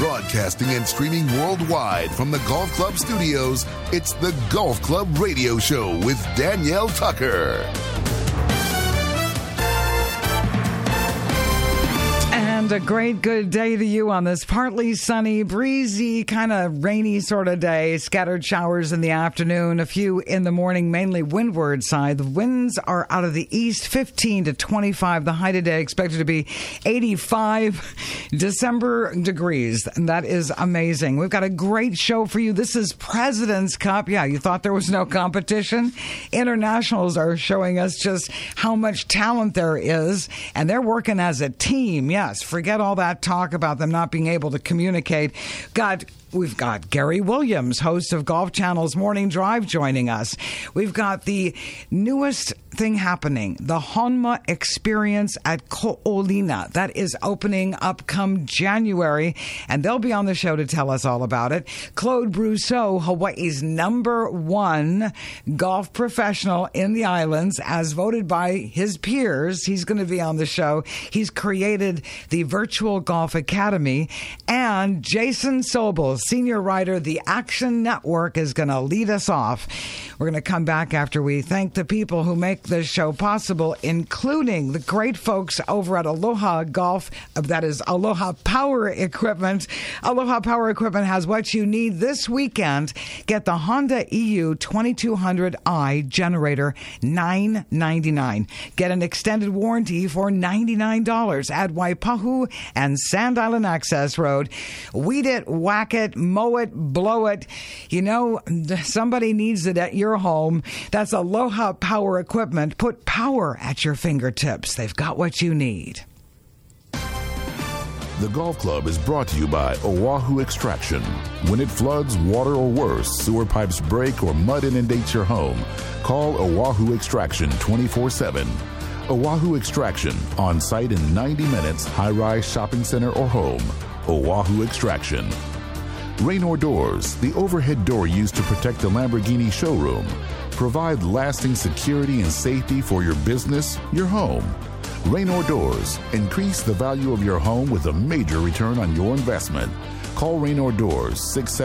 Broadcasting and streaming worldwide from the Golf Club studios, it's the Golf Club Radio Show with Danielle Tucker. And a great good day to you on this partly sunny, breezy, kind of rainy sort of day. Scattered showers in the afternoon, a few in the morning, mainly windward side. The winds are out of the east, 15 to 25. The high today expected to be 85 December degrees. And that is amazing. We've got a great show for you. This is President's Cup. Yeah, you thought there was no competition? Internationals are showing us just how much talent there is. And they're working as a team. Yes, forget all that talk about them not being able to communicate. We've got Gary Williams, host of Golf Channel's Morning Drive, joining us. We've got the newest thing happening, the Honma Experience at Ko'olina. That is opening up come January, and they'll be on the show to tell us all about it. Claude Brousseau, Hawaii's #1 golf professional in the islands, as voted by his peers. He's going to be on the show. He's created the Virtual Golf Academy. And Jason Sobel, senior writer, The Action Network, is going to lead us off. We're going to come back after we thank the people who make this show possible, including the great folks over at Aloha Golf, that is Aloha Power Equipment. Aloha Power Equipment has what you need this weekend. Get the Honda EU 2200i generator, $999. Get an extended warranty for $99 at Waipahu and Sand Island Access Road. Weed it, whack it, mow it, blow it. You know, somebody needs it at your home. That's Aloha Power Equipment. Put power at your fingertips. They've got what you need. The Golf Club is brought to you by Oahu Extraction. When it floods, water, or worse, sewer pipes break, or mud inundates your home, call Oahu Extraction 24/7. Oahu Extraction, on site in 90 minutes, high-rise shopping center or home. Oahu Extraction. Raynor Doors, the overhead door used to protect the Lamborghini showroom. Provide lasting security and safety for your business, your home. Raynor Doors, increase the value of your home with a major return on your investment. Call Raynor Doors,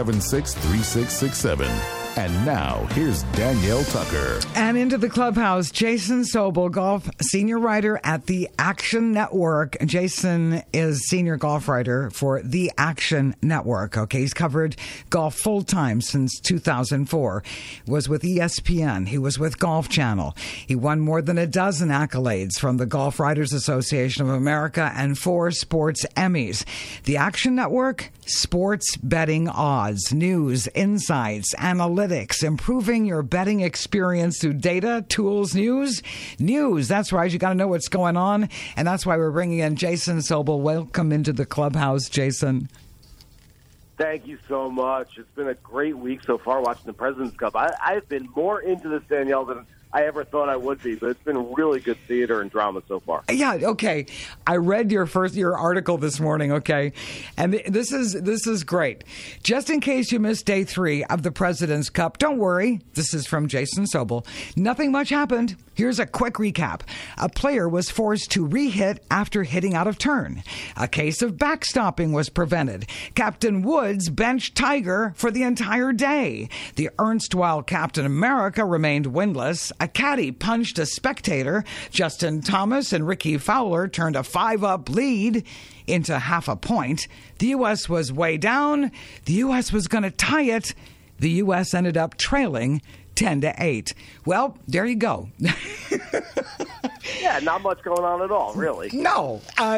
676-3667. And now, here's Danielle Tucker. And into the clubhouse, Jason Sobel, golf senior writer at The Action Network. Jason is senior golf writer for The Action Network. Okay, he's covered golf full-time since 2004. Was with ESPN. He was with Golf Channel. He won more than a dozen accolades from the Golf Writers Association of America and 4 sports Emmys. The Action Network, sports betting odds, news, insights, analytics, improving your betting experience through data, tools, news. That's right. You got to know what's going on. And that's why we're bringing in Jason Sobel. Welcome into the clubhouse, Jason. Thank you so much. It's been a great week so far watching the President's Cup. I've been more into this, Danielle, than I ever thought I would be, but it's been really good theater and drama so far. Yeah, okay. I read your article this morning, okay? And this is great. Just in case you missed day 3 of the President's Cup, don't worry. This is from Jason Sobel. Nothing much happened. Here's a quick recap. A player was forced to re-hit after hitting out of turn. A case of backstopping was prevented. Captain Woods benched Tiger for the entire day. The erstwhile Captain America remained winless. A caddy punched a spectator. Justin Thomas and Ricky Fowler turned a 5-up lead into half a point. The U.S. was way down. The U.S. was going to tie it. The U.S. ended up trailing 10-8. Well, there you go. Yeah, not much going on at all, really. No,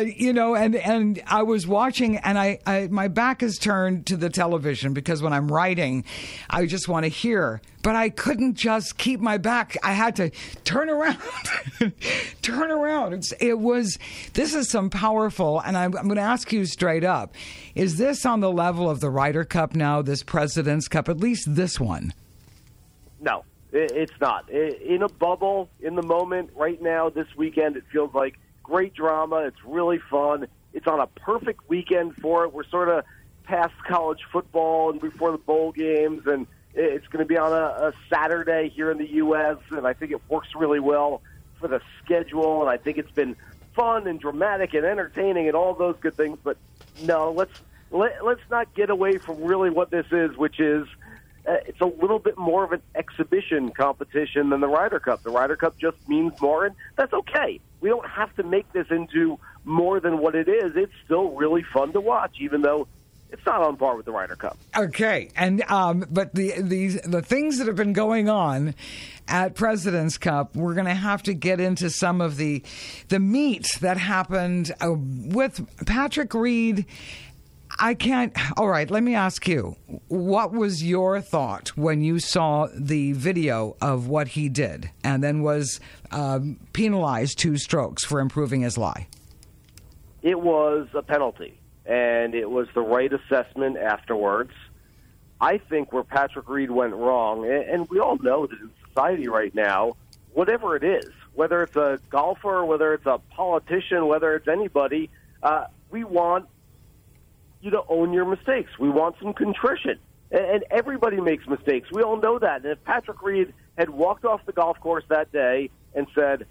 and I was watching, and I my back is turned to the television because when I'm writing, I just want to hear. But I couldn't just keep my back. I had to turn around. Turn around. This is some powerful, and I'm going to ask you straight up. Is this on the level of the Ryder Cup now, this President's Cup, at least this one? No, it's not. In a bubble, in the moment, right now, this weekend, it feels like great drama. It's really fun. It's on a perfect weekend for it. We're sort of past college football and before the bowl games, and it's going to be on a Saturday here in the U.S., and I think it works really well for the schedule, and I think it's been fun and dramatic and entertaining and all those good things. But no, let's not get away from really what this is, which is it's a little bit more of an exhibition competition than the Ryder Cup. The Ryder Cup just means more, and that's okay. We don't have to make this into more than what it is. It's still really fun to watch, even though it's not on par with the Ryder Cup. Okay, and but the things that have been going on at President's Cup, we're going to have to get into some of the meat that happened with Patrick Reed. All right, let me ask you, what was your thought when you saw the video of what he did and then was penalized 2 strokes for improving his lie? It was a penalty, and it was the right assessment afterwards. I think where Patrick Reed went wrong, and we all know that in society right now, whatever it is, whether it's a golfer, whether it's a politician, whether it's anybody, we want you to own your mistakes. We want some contrition. And everybody makes mistakes. We all know that. And if Patrick Reed had walked off the golf course that day and said,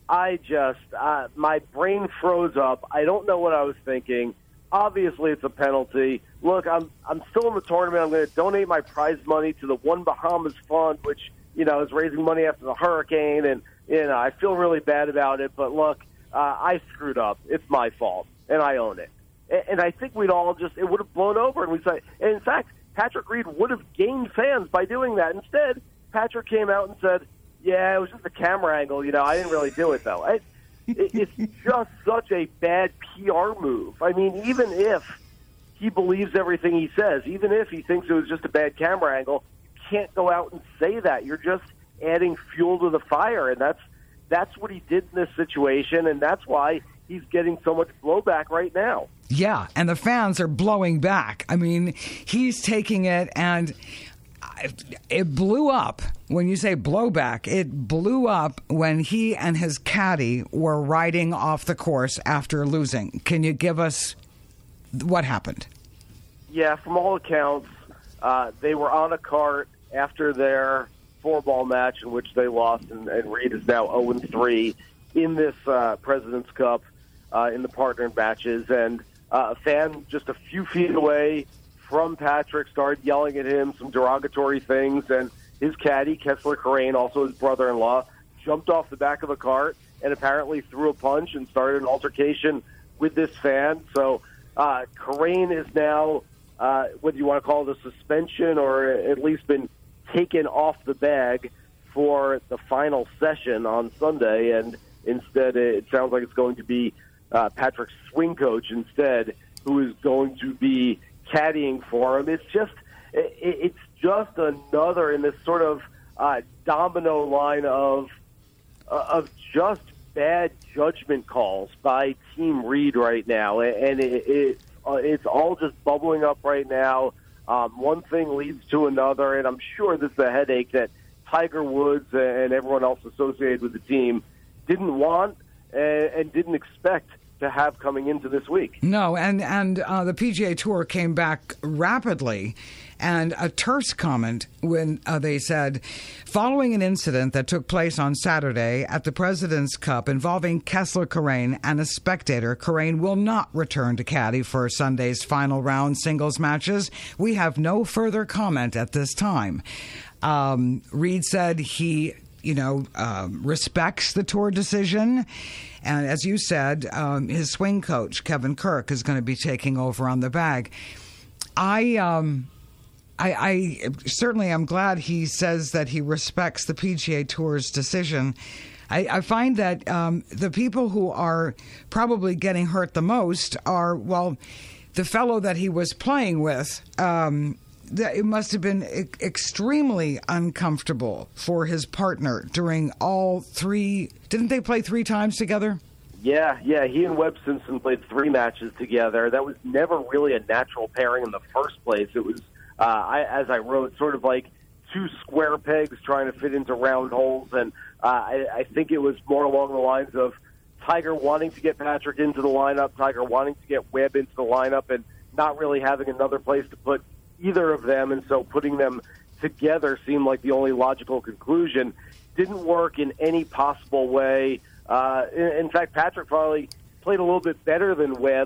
my brain froze up. I don't know what I was thinking. Obviously, it's a penalty. Look, I'm still in the tournament. I'm going to donate my prize money to the One Bahamas Fund, which, is raising money after the hurricane. And, I feel really bad about it. But look, I screwed up. It's my fault, and I own it. And I think we'd all it would have blown over. And in fact, Patrick Reed would have gained fans by doing that. Instead, Patrick came out and said, yeah, it was just a camera angle. I didn't really do it, though. It's just such a bad PR move. I mean, even if he believes everything he says, even if he thinks it was just a bad camera angle, you can't go out and say that. You're just adding fuel to the fire. And that's what he did in this situation, and that's why he's getting so much blowback right now. Yeah, and the fans are blowing back. I mean, he's taking it, and it blew up. When you say blowback, it blew up when he and his caddy were riding off the course after losing. Can you give us what happened? Yeah, from all accounts, they were on a cart after their 4-ball match in which they lost, and Reed is now 0-3 in this President's Cup in the partner matches, and a fan just a few feet away from Patrick started yelling at him some derogatory things, and his caddy, Kessler Corain, also his brother-in-law, jumped off the back of a cart and apparently threw a punch and started an altercation with this fan. So Corain is now, whether you want to call it a suspension or at least been taken off the bag for the final session on Sunday, and instead it sounds like it's going to be Patrick's swing coach instead, who is going to be caddying for him. It's just another in this sort of domino line of just bad judgment calls by Team Reed right now, and it's all just bubbling up right now. One thing leads to another, and I'm sure this is a headache that Tiger Woods and everyone else associated with the team didn't want and didn't expect to have coming into this week. No, and the PGA Tour came back rapidly, and a terse comment when they said, following an incident that took place on Saturday at the President's Cup involving Kessler Corain and a spectator, Corain will not return to caddy for Sunday's final round singles matches. We have no further comment at this time. Reed said he respects the tour decision. And as you said, his swing coach, Kevin Kirk, is going to be taking over on the bag. I certainly am glad he says that he respects the PGA Tour's decision. I find that the people who are probably getting hurt the most are, the fellow that he was playing with. It must have been extremely uncomfortable for his partner during all 3. Didn't they play 3 times together? Yeah. He and Webb Simpson played 3 matches together. That was never really a natural pairing in the first place. It was, as I wrote, sort of like 2 square pegs trying to fit into round holes. And I think it was more along the lines of Tiger wanting to get Patrick into the lineup, Tiger wanting to get Webb into the lineup, and not really having another place to put either of them, and so putting them together seemed like the only logical conclusion. Didn't work in any possible way. In fact, Patrick probably played a little bit better than Webb,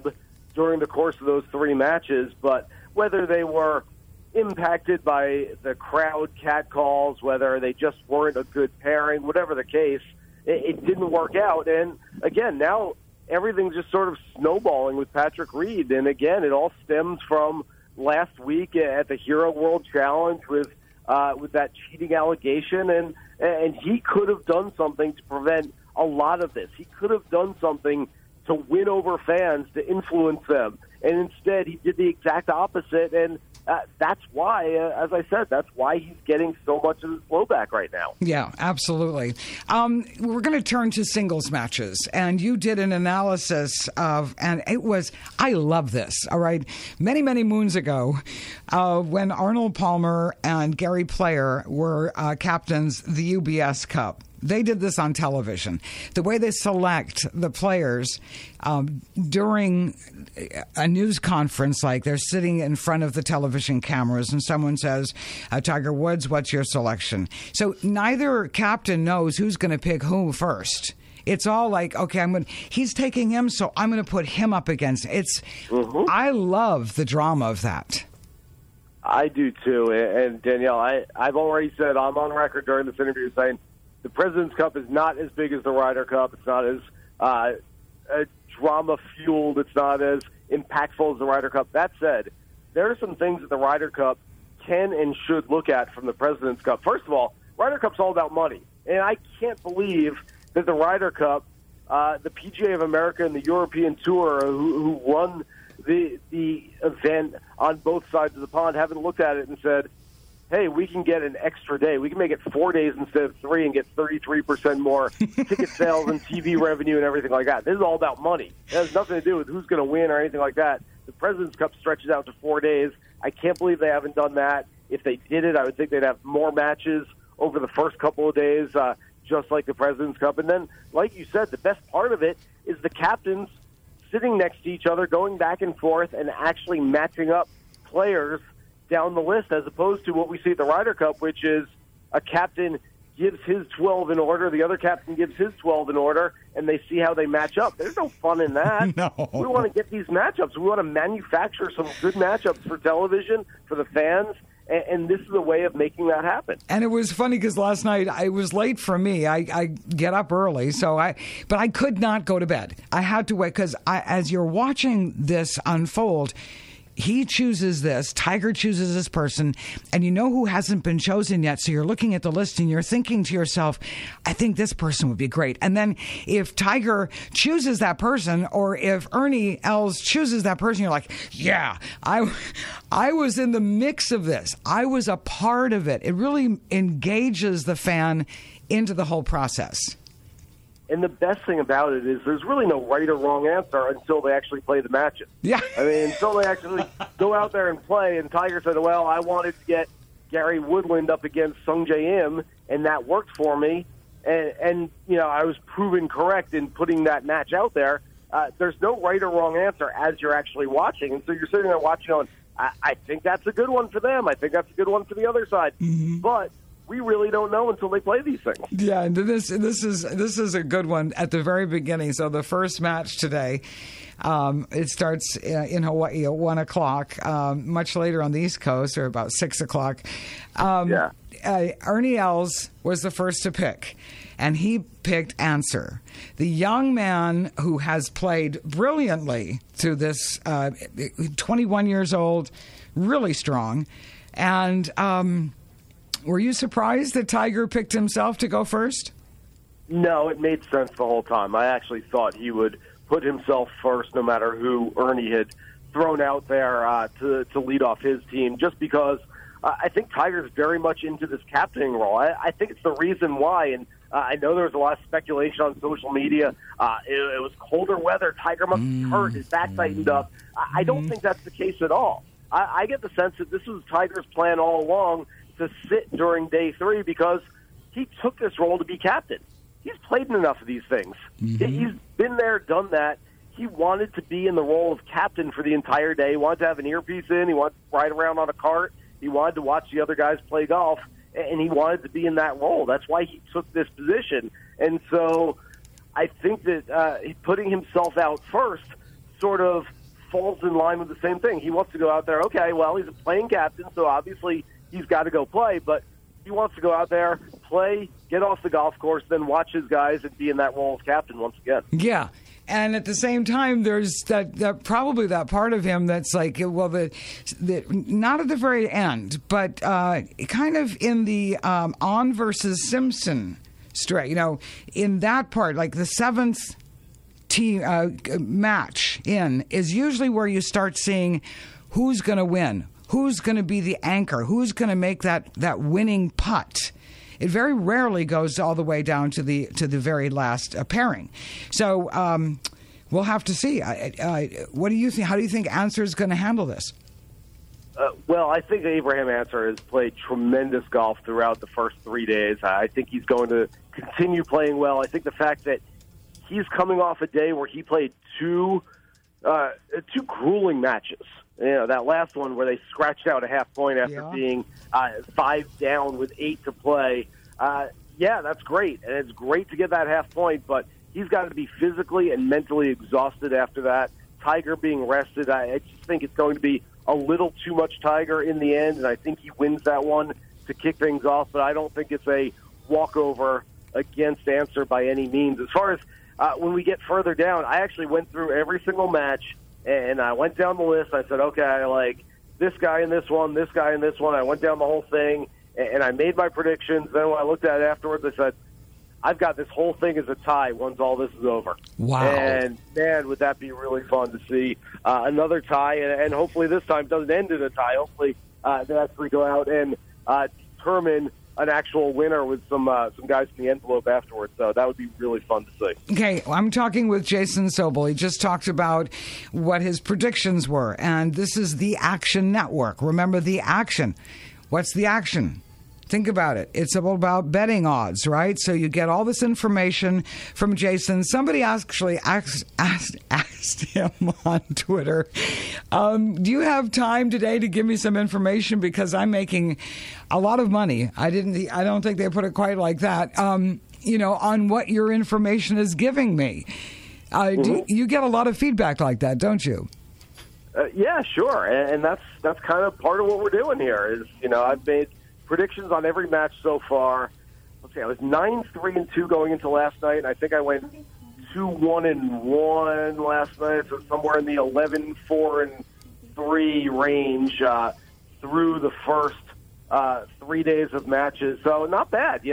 during the course of those 3 matches, but whether they were impacted by the crowd catcalls, whether they just weren't a good pairing, whatever the case, it didn't work out. And again, now everything's just sort of snowballing with Patrick Reed. And again, it all stems from last week at the Hero World Challenge with that cheating allegation. And he could have done something to prevent a lot of this. He could have done something to win over fans, to influence them. And instead, he did the exact opposite. And that's why, as I said, that's why he's getting so much of his blowback right now. Yeah, absolutely. We're going to turn to singles matches. And you did an analysis of, and it was, I love this, all right? Many, many moons ago, when Arnold Palmer and Gary Player were captains the UBS Cup. They did this on television. The way they select the players during a news conference, like they're sitting in front of the television cameras and someone says, Tiger Woods, what's your selection? So neither captain knows who's going to pick who first. It's all like, okay, he's taking him, so I'm going to put him up against. I love the drama of that. I do too. And Danielle, I've already said, I'm on record during this interview saying, the President's Cup is not as big as the Ryder Cup. It's not as drama-fueled. It's not as impactful as the Ryder Cup. That said, there are some things that the Ryder Cup can and should look at from the President's Cup. First of all, Ryder Cup's all about money. And I can't believe that the Ryder Cup, the PGA of America and the European Tour, who run the event on both sides of the pond, haven't looked at it and said, hey, we can get an extra day. We can make it 4 days instead of 3 and get 33% more ticket sales and TV revenue and everything like that. This is all about money. It has nothing to do with who's going to win or anything like that. The President's Cup stretches out to 4 days. I can't believe they haven't done that. If they did it, I would think they'd have more matches over the first couple of days, just like the President's Cup. And then, like you said, the best part of it is the captains sitting next to each other, going back and forth, and actually matching up players down the list, as opposed to what we see at the Ryder Cup, which is a captain gives his 12 in order, the other captain gives his 12 in order, and they see how they match up. There's no fun in that. No. We want to get these matchups. We want to manufacture some good matchups for television, for the fans, and this is a way of making that happen. And it was funny because last night it was late for me. I get up early, but I could not go to bed. I had to wait because as you're watching this unfold, he chooses this, Tiger chooses this person, and you know who hasn't been chosen yet. So you're looking at the list and you're thinking to yourself, I think this person would be great. And then if Tiger chooses that person, or if Ernie Els chooses that person, you're like, yeah, I was in the mix of this. I was a part of it. It really engages the fan into the whole process. And the best thing about it is there's really no right or wrong answer until they actually play the matches. Yeah. I mean, until they actually go out there and play. And Tiger said, well, I wanted to get Gary Woodland up against Sung Jae Im, and that worked for me. And you know, I was proven correct in putting that match out there. There's no right or wrong answer as you're actually watching. And so you're sitting there watching going, I think that's a good one for them. I think that's a good one for the other side. Mm-hmm. But we really don't know until they play these things. Yeah, and this is a good one at the very beginning. So the first match today, it starts in Hawaii at 1 o'clock. Much later on the East Coast, or about 6 o'clock. Ernie Els was the first to pick, and he picked Answer, the young man who has played brilliantly through this. 21 years old, really strong, and. Were you surprised that Tiger picked himself to go first? No, it made sense the whole time. I actually thought he would put himself first no matter who Ernie had thrown out there to lead off his team, just because I think Tiger's very much into this captaining role. I think it's the reason why, and I know there was a lot of speculation on social media. It was colder weather. Tiger must be hurt. His back tightened up. I don't think that's the case at all. I get the sense that this was Tiger's plan all along, to sit during day 3, because he took this role to be captain. He's played in enough of these things. Mm-hmm. He's been there, done that. He wanted to be in the role of captain for the entire day. He wanted to have an earpiece in. He wanted to ride around on a cart. He wanted to watch the other guys play golf, and he wanted to be in that role. That's why he took this position. And so I think that putting himself out first sort of falls in line with the same thing. He wants to go out there. Okay, well, he's a playing captain, so obviously he's got to go play. But he wants to go out there, play, get off the golf course, then watch his guys and be in that role as captain once again. Yeah. And at the same time, there's that probably that part of him that's like, well, the not at the very end, but kind of in the On versus Simpson straight. You know, in that part, like the seventh team match in is usually where you start seeing who's going to win, who's going to be the anchor, who's going to make that winning putt. It very rarely goes all the way down to the very last pairing. So we'll have to see. What do you think? How do you think Ancer is going to handle this? Well, I think Abraham Ancer has played tremendous golf throughout the first 3 days. I think he's going to continue playing well. I think the fact that he's coming off a day where he played two grueling matches. You know, that last one where they scratched out a half point after being 5 down with 8 to play. Yeah, that's great. And it's great to get that half point, but he's got to be physically and mentally exhausted after that. Tiger being rested, I just think it's going to be a little too much Tiger in the end, and I think he wins that one to kick things off, but I don't think it's a walkover against Ancer by any means. As far as when we get further down, I actually went through every single match, and I went down the list. I said, okay, I like this guy in this one, this guy in this one. I went down the whole thing, and I made my predictions. Then when I looked at it afterwards, I said, I've got this whole thing as a tie once all this is over. Wow. And, man, would that be really fun to see another tie, and hopefully this time doesn't end in a tie. Hopefully they actually go out and determine an actual winner with some guys in the envelope afterwards. So that would be really fun to see. Okay, I'm talking with Jason Sobel. He just talked about what his predictions were, and this is the Action Network. Remember the Action. What's the Action? Think about it. It's all about betting odds, right? So you get all this information from Jason. Somebody actually asked him on Twitter, do you have time today to give me some information? Because I'm making a lot of money. I don't think they put it quite like that, on what your information is giving me. You get a lot of feedback like that, don't you? Yeah, sure. And that's kind of part of what we're doing here is, I've made predictions on every match so far. Let's see, I was 9-3-2 going into last night, and I think I went 2-1-1 last night, so somewhere in the 11-4-3 range through the first 3 days of matches. So not bad,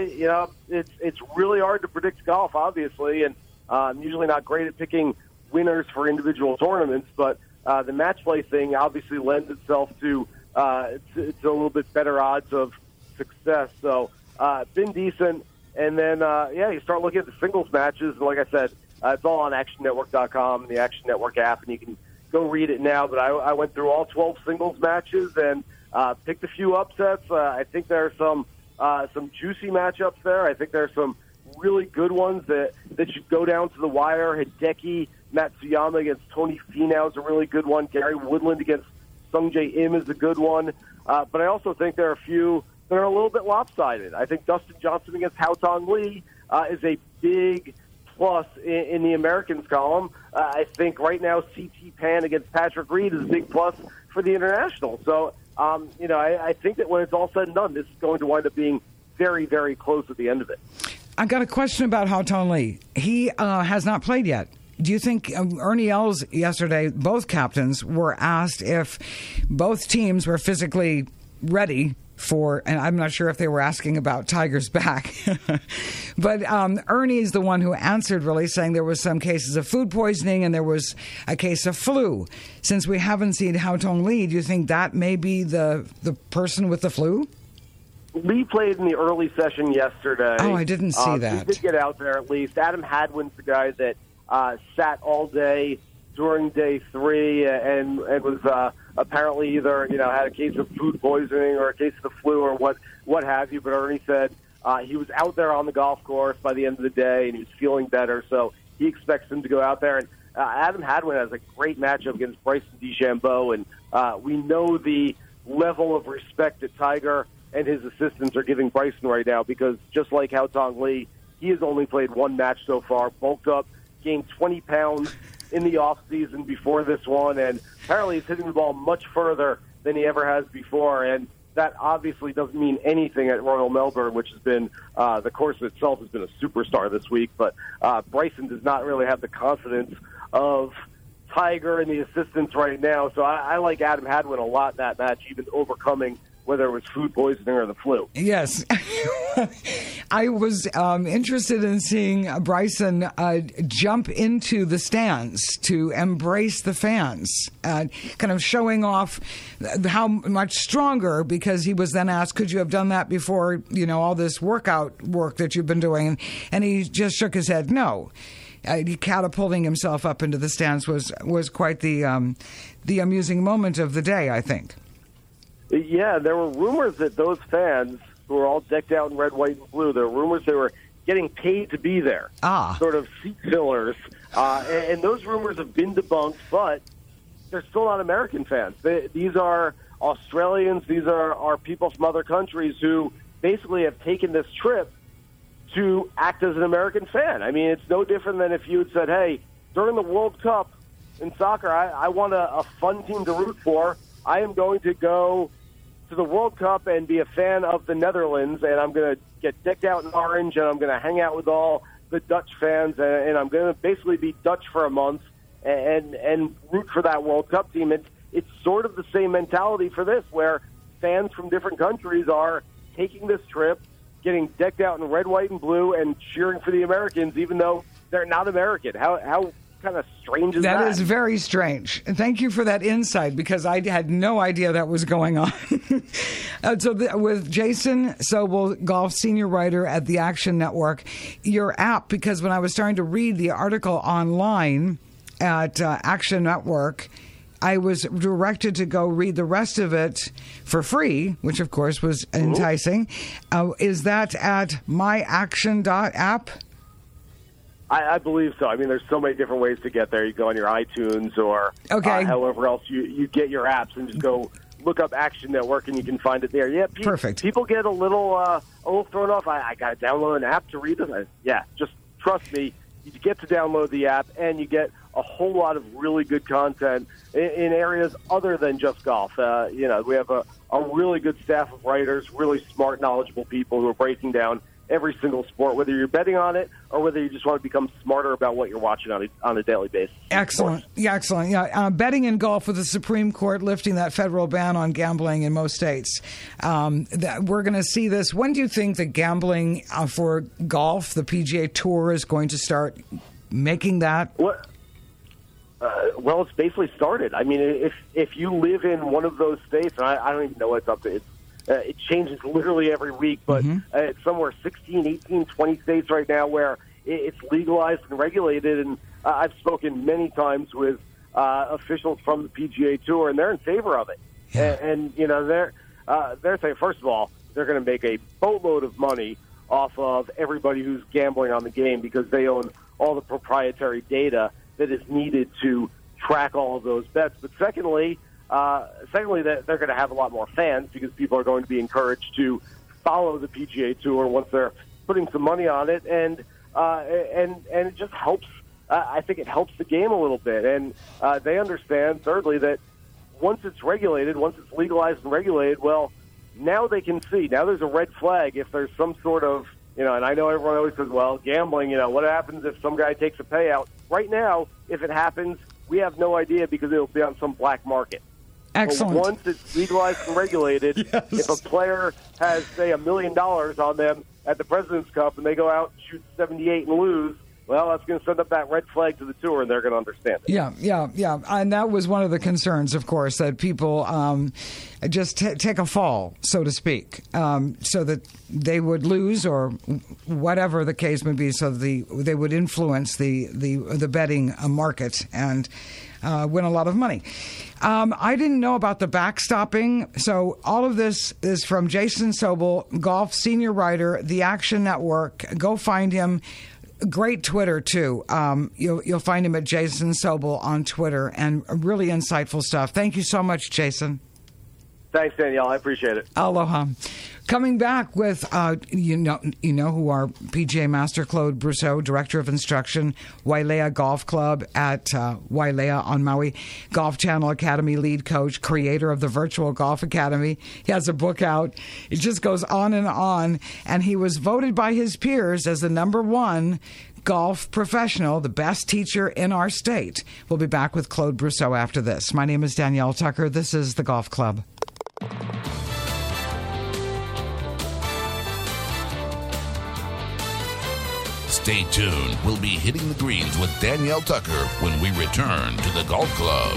It's really hard to predict golf, obviously, and I'm usually not great at picking winners for individual tournaments, but the match play thing obviously lends itself to it's a little bit better odds of success. So been decent. And then, you start looking at the singles matches. And like I said, it's all on ActionNetwork.com and the Action Network app, and you can go read it now. But I went through all 12 singles matches and picked a few upsets. I think there are some juicy matchups there. I think there are some really good ones that should go down to the wire. Hideki Matsuyama against Tony Finau is a really good one. Gary Woodland against Sung Jae Im is a good one. But I also think there are a few that are a little bit lopsided. I think Dustin Johnson against Hao Tong Lee is a big plus in the Americans column. I think right now C.T. Pan against Patrick Reed is a big plus for the international. So, I think that when it's all said and done, this is going to wind up being very, very close at the end of it. I got a question about Hao Tong Lee. He has not played yet. Do you think Ernie Els yesterday, both captains, were asked if both teams were physically ready for, and I'm not sure if they were asking about Tiger's back, but Ernie is the one who answered, really saying there was some cases of food poisoning and there was a case of flu. Since we haven't seen Hao Tong Lee, do you think that may be the person with the flu? Lee played in the early session yesterday. Oh, I didn't see that. He did get out there at least. Adam Hadwin's the guy that sat all day during day 3 and was apparently either had a case of food poisoning or a case of the flu or what have you. But Ernie said he was out there on the golf course by the end of the day and he was feeling better, so he expects him to go out there. And Adam Hadwin has a great matchup against Bryson DeChambeau, and we know the level of respect that Tiger and his assistants are giving Bryson right now, because just like Hao Tong Lee, he has only played one match so far, bulked up, gained 20 pounds in the off season before this one, and apparently he's hitting the ball much further than he ever has before. And that obviously doesn't mean anything at Royal Melbourne, which has been the course itself has been a superstar this week. But Bryson does not really have the confidence of Tiger and the assistants right now. So I like Adam Hadwin a lot in that match, even overcoming whether it was food poisoning or the flu. Yes. I was interested in seeing Bryson jump into the stands to embrace the fans, kind of showing off how much stronger, because he was then asked, could you have done that before, all this workout work that you've been doing? And he just shook his head, no. Catapulting himself up into the stands was quite the amusing moment of the day, I think. Yeah, there were rumors that those fans who were all decked out in red, white, and blue, there were rumors they were getting paid to be there. Sort of seat fillers. And those rumors have been debunked, but they're still not American fans. These are Australians. These are people from other countries who basically have taken this trip to act as an American fan. I mean, it's no different than if you had said, hey, during the World Cup in soccer, I want a fun team to root for. I am going to go to the World Cup and be a fan of the Netherlands, and I'm going to get decked out in orange, and I'm going to hang out with all the Dutch fans, and I'm going to basically be Dutch for a month and root for that World Cup team. It's sort of the same mentality for this, where fans from different countries are taking this trip, getting decked out in red, white, and blue, and cheering for the Americans, even though they're not American. How kind of strange is that? That is very strange. And thank you for that insight, because I had no idea that was going on. With Jason Sobel, golf senior writer at the Action Network, your app, because when I was starting to read the article online at Action Network, I was directed to go read the rest of it for free, which of course was enticing. Is that at myaction.app? I believe so. I mean, there's so many different ways to get there. You go on your iTunes or however else you get your apps, and just go look up Action Network, and you can find it there. Yeah, perfect. People get a little thrown off. I got to download an app to read it. Just trust me. You get to download the app, and you get a whole lot of really good content in areas other than just golf. We have a really good staff of writers, really smart, knowledgeable people who are breaking down every single sport, whether you're betting on it or whether you just want to become smarter about what you're watching on a daily basis. Excellent. Yeah, excellent. Yeah, betting in golf, with the Supreme Court lifting that federal ban on gambling in most states. We're going to see this. When do you think the gambling for golf, the PGA Tour, is going to start making that? Well, it's basically started. I mean, if you live in one of those states, and I don't even know what's up to, it changes literally every week, but it's somewhere 16, 18, 20 states right now where it's legalized and regulated. And I've spoken many times with officials from the PGA Tour, and they're in favor of it. Yeah. And they're saying, first of all, they're going to make a boatload of money off of everybody who's gambling on the game, because they own all the proprietary data that is needed to track all of those bets. But secondly, that they're going to have a lot more fans, because people are going to be encouraged to follow the PGA Tour once they're putting some money on it, and it just helps. I think it helps the game a little bit, and they understand. Thirdly, that once it's regulated, once it's legalized and regulated, well, now they can see. Now there's a red flag if there's some sort of, and I know everyone always says, well, gambling, what happens if some guy takes a payout? Right now, if it happens, we have no idea, because it'll be on some black market. Excellent. But once it's legalized and regulated, if a player has, say, $1 million on them at the President's Cup, and they go out and shoot 78 and lose, well, that's going to send up that red flag to the tour, and they're going to understand it. Yeah. And that was one of the concerns, of course, that people just take a fall, so to speak, so that they would lose, or whatever the case may be, so they would influence the betting market and win a lot of money. I didn't know about the backstopping. So all of this is from Jason Sobel, golf senior writer, The Action Network. Go find him. Great Twitter, too. You'll find him at Jason Sobel on Twitter, and really insightful stuff. Thank you so much, Jason. Thanks, Danielle. I appreciate it. Aloha. Coming back with, you know who our PGA Master Claude Brousseau, Director of Instruction, Wailea Golf Club at Wailea on Maui, Golf Channel Academy lead coach, creator of the Virtual Golf Academy. He has a book out. It just goes on, and he was voted by his peers as the number one golf professional, the best teacher in our state. We'll be back with Claude Brousseau after this. My name is Danielle Tucker. This is the Golf Club. Stay tuned. We'll be hitting the greens with Danielle Tucker when we return to the Golf Club.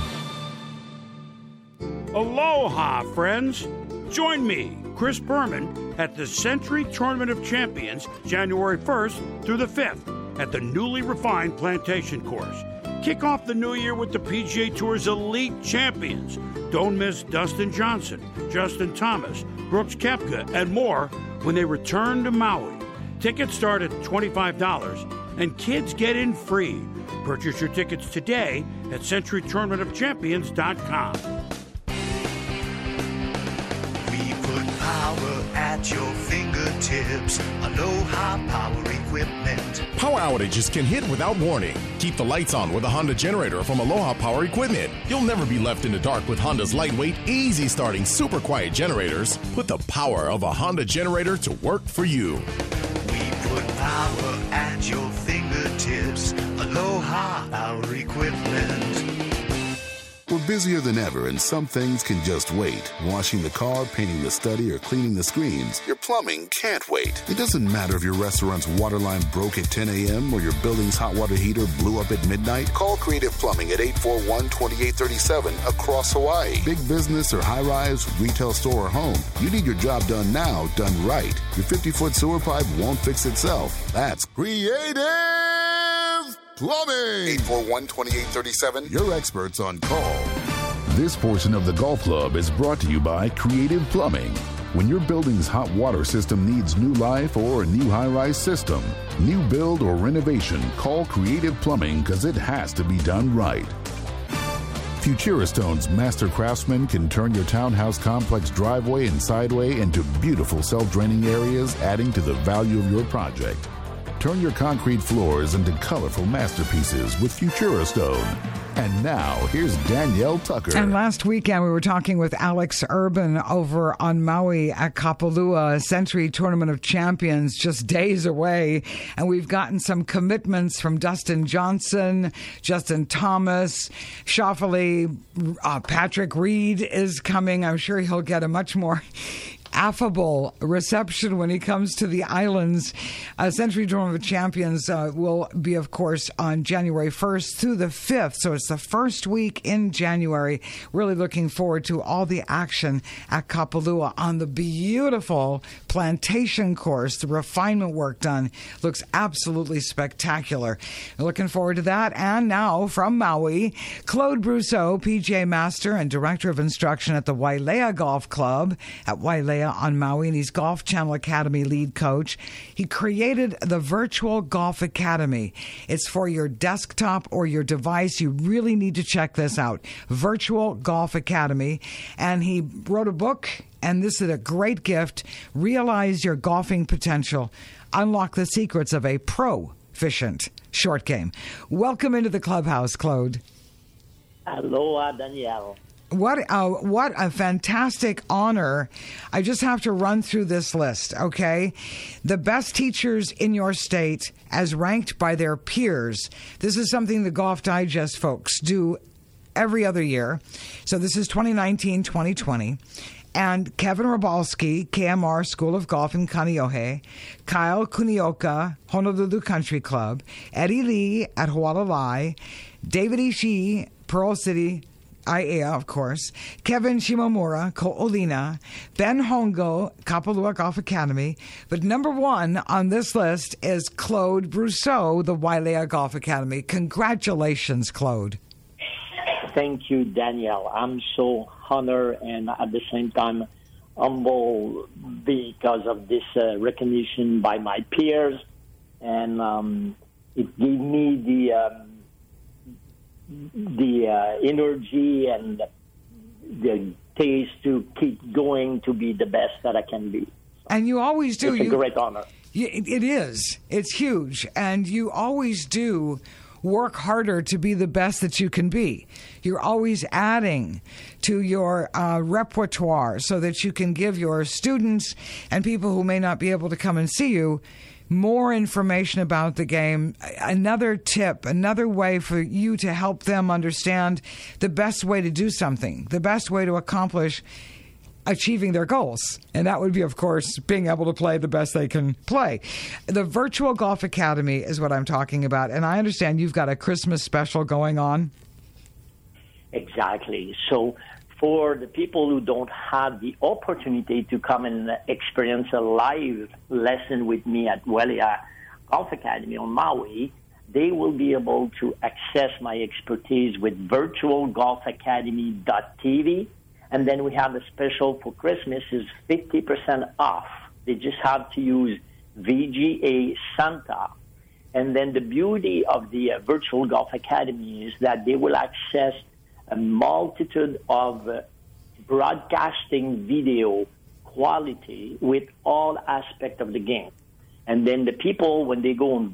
Aloha, friends. Join me, Chris Berman, at the Century Tournament of Champions, January 1st through the 5th at the newly refined Plantation Course. Kick off the new year with the PGA Tour's elite champions. Don't miss Dustin Johnson, Justin Thomas, Brooks Koepka, and more when they return to Maui. Tickets start at $25, and kids get in free. Purchase your tickets today at CenturyTournamentOfChampions.com. We put power at your fingertips. Aloha Power Equipment. Power outages can hit without warning. Keep the lights on with a Honda generator from Aloha Power Equipment. You'll never be left in the dark with Honda's lightweight, easy-starting, super quiet generators. Put the power of a Honda generator to work for you. Put power at your fingertips. Aloha Power Equipment. We're busier than ever, and some things can just wait. Washing the car, painting the study, or cleaning the screens. Your plumbing can't wait. It doesn't matter if your restaurant's water line broke at 10 a.m. or your building's hot water heater blew up at midnight. Call Creative Plumbing at 841-2837 across Hawaii. Big business or high-rise, retail store or home. You need your job done now, done right. Your 50-foot sewer pipe won't fix itself. That's Creative Plumbing. 841-2837. Your experts on call. This portion of the Golf Club is brought to you by Creative Plumbing. When your building's hot water system needs new life or a new high-rise system, new build or renovation, call Creative Plumbing because it has to be done right. Futuristone's master craftsmen can turn your townhouse complex driveway and sideway into beautiful self-draining areas, adding to the value of your project. Turn your concrete floors into colorful masterpieces with Futuristone. And now, here's Danielle Tucker. And last weekend, we were talking with Alex Urban over on Maui at Kapalua, Century Tournament of Champions, just days away. And we've gotten some commitments from Dustin Johnson, Justin Thomas, Schauffele, Patrick Reed is coming. I'm sure he'll get a much more affable reception when he comes to the islands. Century Tournament of Champions will be, of course, on January 1st through the 5th. So it's the first week in January. Really looking forward to all the action at Kapalua on the beautiful plantation course. The refinement work done looks absolutely spectacular. Looking forward to that. And now from Maui, Claude Brousseau, PGA Master and Director of Instruction at the Wailea Golf Club at Wailea on Maui, and he's Golf Channel Academy lead coach. He created the Virtual Golf Academy. It's for your desktop or your device. You really need to check this out. Virtual Golf Academy. And he wrote a book, and this is a great gift. Realize your golfing potential. Unlock the secrets of a proficient short game. Welcome into the clubhouse, Claude. Aloha, Danielle. What a fantastic honor. I just have to run through this list, okay? The best teachers in your state as ranked by their peers. This is something the Golf Digest folks do every other year. So this is 2019-2020. And Kevin Robalski, KMR School of Golf in Kaneohe, Kyle Kunioka, Honolulu Country Club, Eddie Lee at Hualalai, David Ishii, Pearl City, IAEA, of course, Kevin Shimomura, Ko'olina, Ben Hongo, Kapalua Golf Academy. But number one on this list is Claude Brousseau, the Wailea Golf Academy. Congratulations, Claude. Thank you, Danielle. I'm so honored and at the same time humble because of this recognition by my peers. And it gave me the energy and the taste to keep going to be the best that I can be. And you always do. It's a great honor. It is. It's huge. And you always do work harder to be the best that you can be. You're always adding to your repertoire so that you can give your students and people who may not be able to come and see you more information about the game, another tip, another way for you to help them understand the best way to do something, the best way to accomplish achieving their goals. And that would be, of course, being able to play the best they can play. The Virtual Golf Academy is what I'm talking about. And I understand you've got a Christmas special going on. Exactly. So for the people who don't have the opportunity to come and experience a live lesson with me at Welea Golf Academy on Maui, they will be able to access my expertise with virtualgolfacademy.tv. And then we have a special for Christmas is 50% off. They just have to use VGA Santa. And then the beauty of the Virtual Golf Academy is that they will access a multitude of broadcasting video quality with all aspects of the game. And then the people, when they go on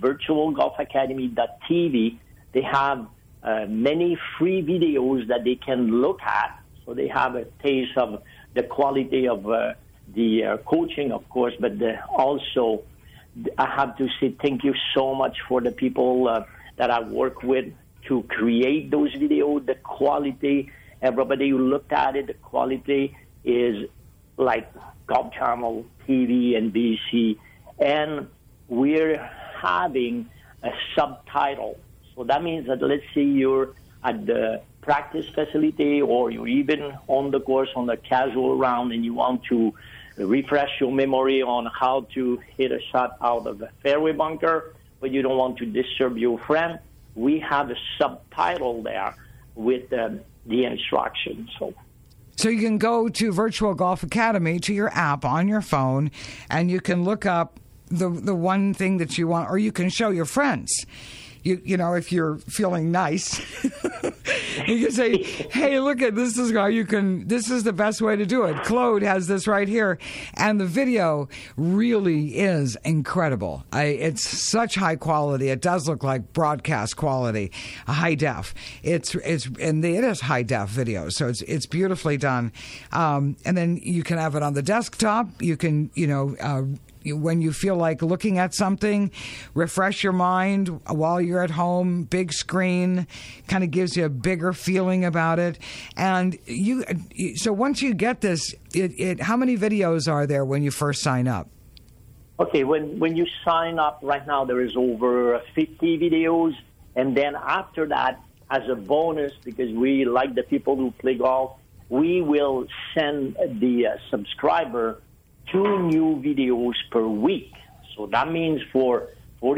virtualgolfacademy.tv, they have many free videos that they can look at. So they have a taste of the quality of the coaching, of course, but also I have to say thank you so much for the people that I work with to create those videos. The quality, everybody who looked at it, the quality is like Golf Channel, TV, and BC. And we're having a subtitle. So that means that let's say you're at the practice facility or you're even on the course on the casual round and you want to refresh your memory on how to hit a shot out of a fairway bunker, but you don't want to disturb your friend, we have a subtitle there with the instructions. So you can go to Virtual Golf Academy, to your app on your phone, and you can look up the one thing that you want, or you can show your friends. You know, if you're feeling nice, you can say, hey, look at this is how you can, this is the best way to do it. Claude has this right here. And the video really is incredible. It's such high quality. It does look like broadcast quality, high def. It is high def video. So it's beautifully done. And then you can have it on the desktop. You can, when you feel like looking at something, refresh your mind while you're at home, big screen, kind of gives you a bigger feeling about it. And so once you get this, how many videos are there when you first sign up? Okay, when you sign up right now, there is over 50 videos. And then after that, as a bonus, because we like the people who play golf, we will send the subscriber 2 new videos per week. So that means for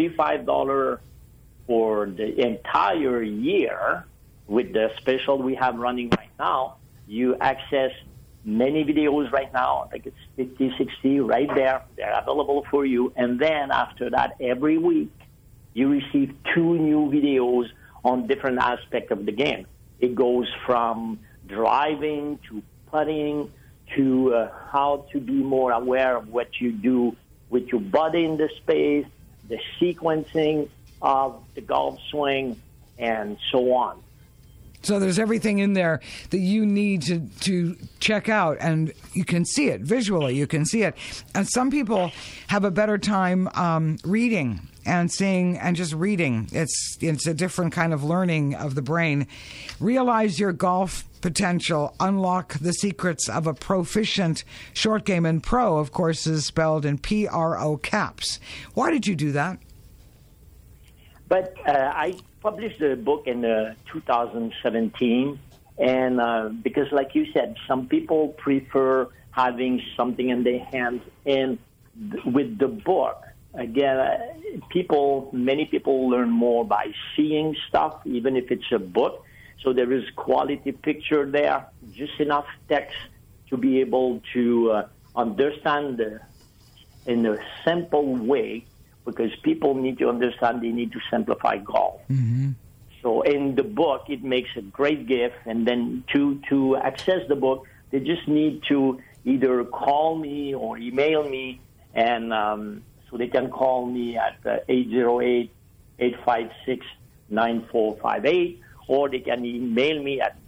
$45 for the entire year, with the special we have running right now, you access many videos right now. I think it's 50, 60 right there. They're available for you. And then after that, every week, you receive 2 new videos on different aspects of the game. It goes from driving to putting, to how to be more aware of what you do with your body in the space, the sequencing of the golf swing, and so on. So there's everything in there that you need to check out, and you can see it visually. You can see it. And some people have a better time reading and seeing and just reading. It's a different kind of learning of the brain. Realize your golf potential. Unlock the secrets of a proficient short game. And pro, of course, is spelled in PRO caps. Why did you do that? But I published the book in 2017, and because, like you said, some people prefer having something in their hands. And with the book, again, many people learn more by seeing stuff, even if it's a book. So there is quality picture there, just enough text to be able to understand in a simple way, because people need to understand they need to simplify golf. Mm-hmm. So in the book, it makes a great gift. And then to access the book, they just need to either call me or email me. And so they can call me at 808-856-9458, or they can email me at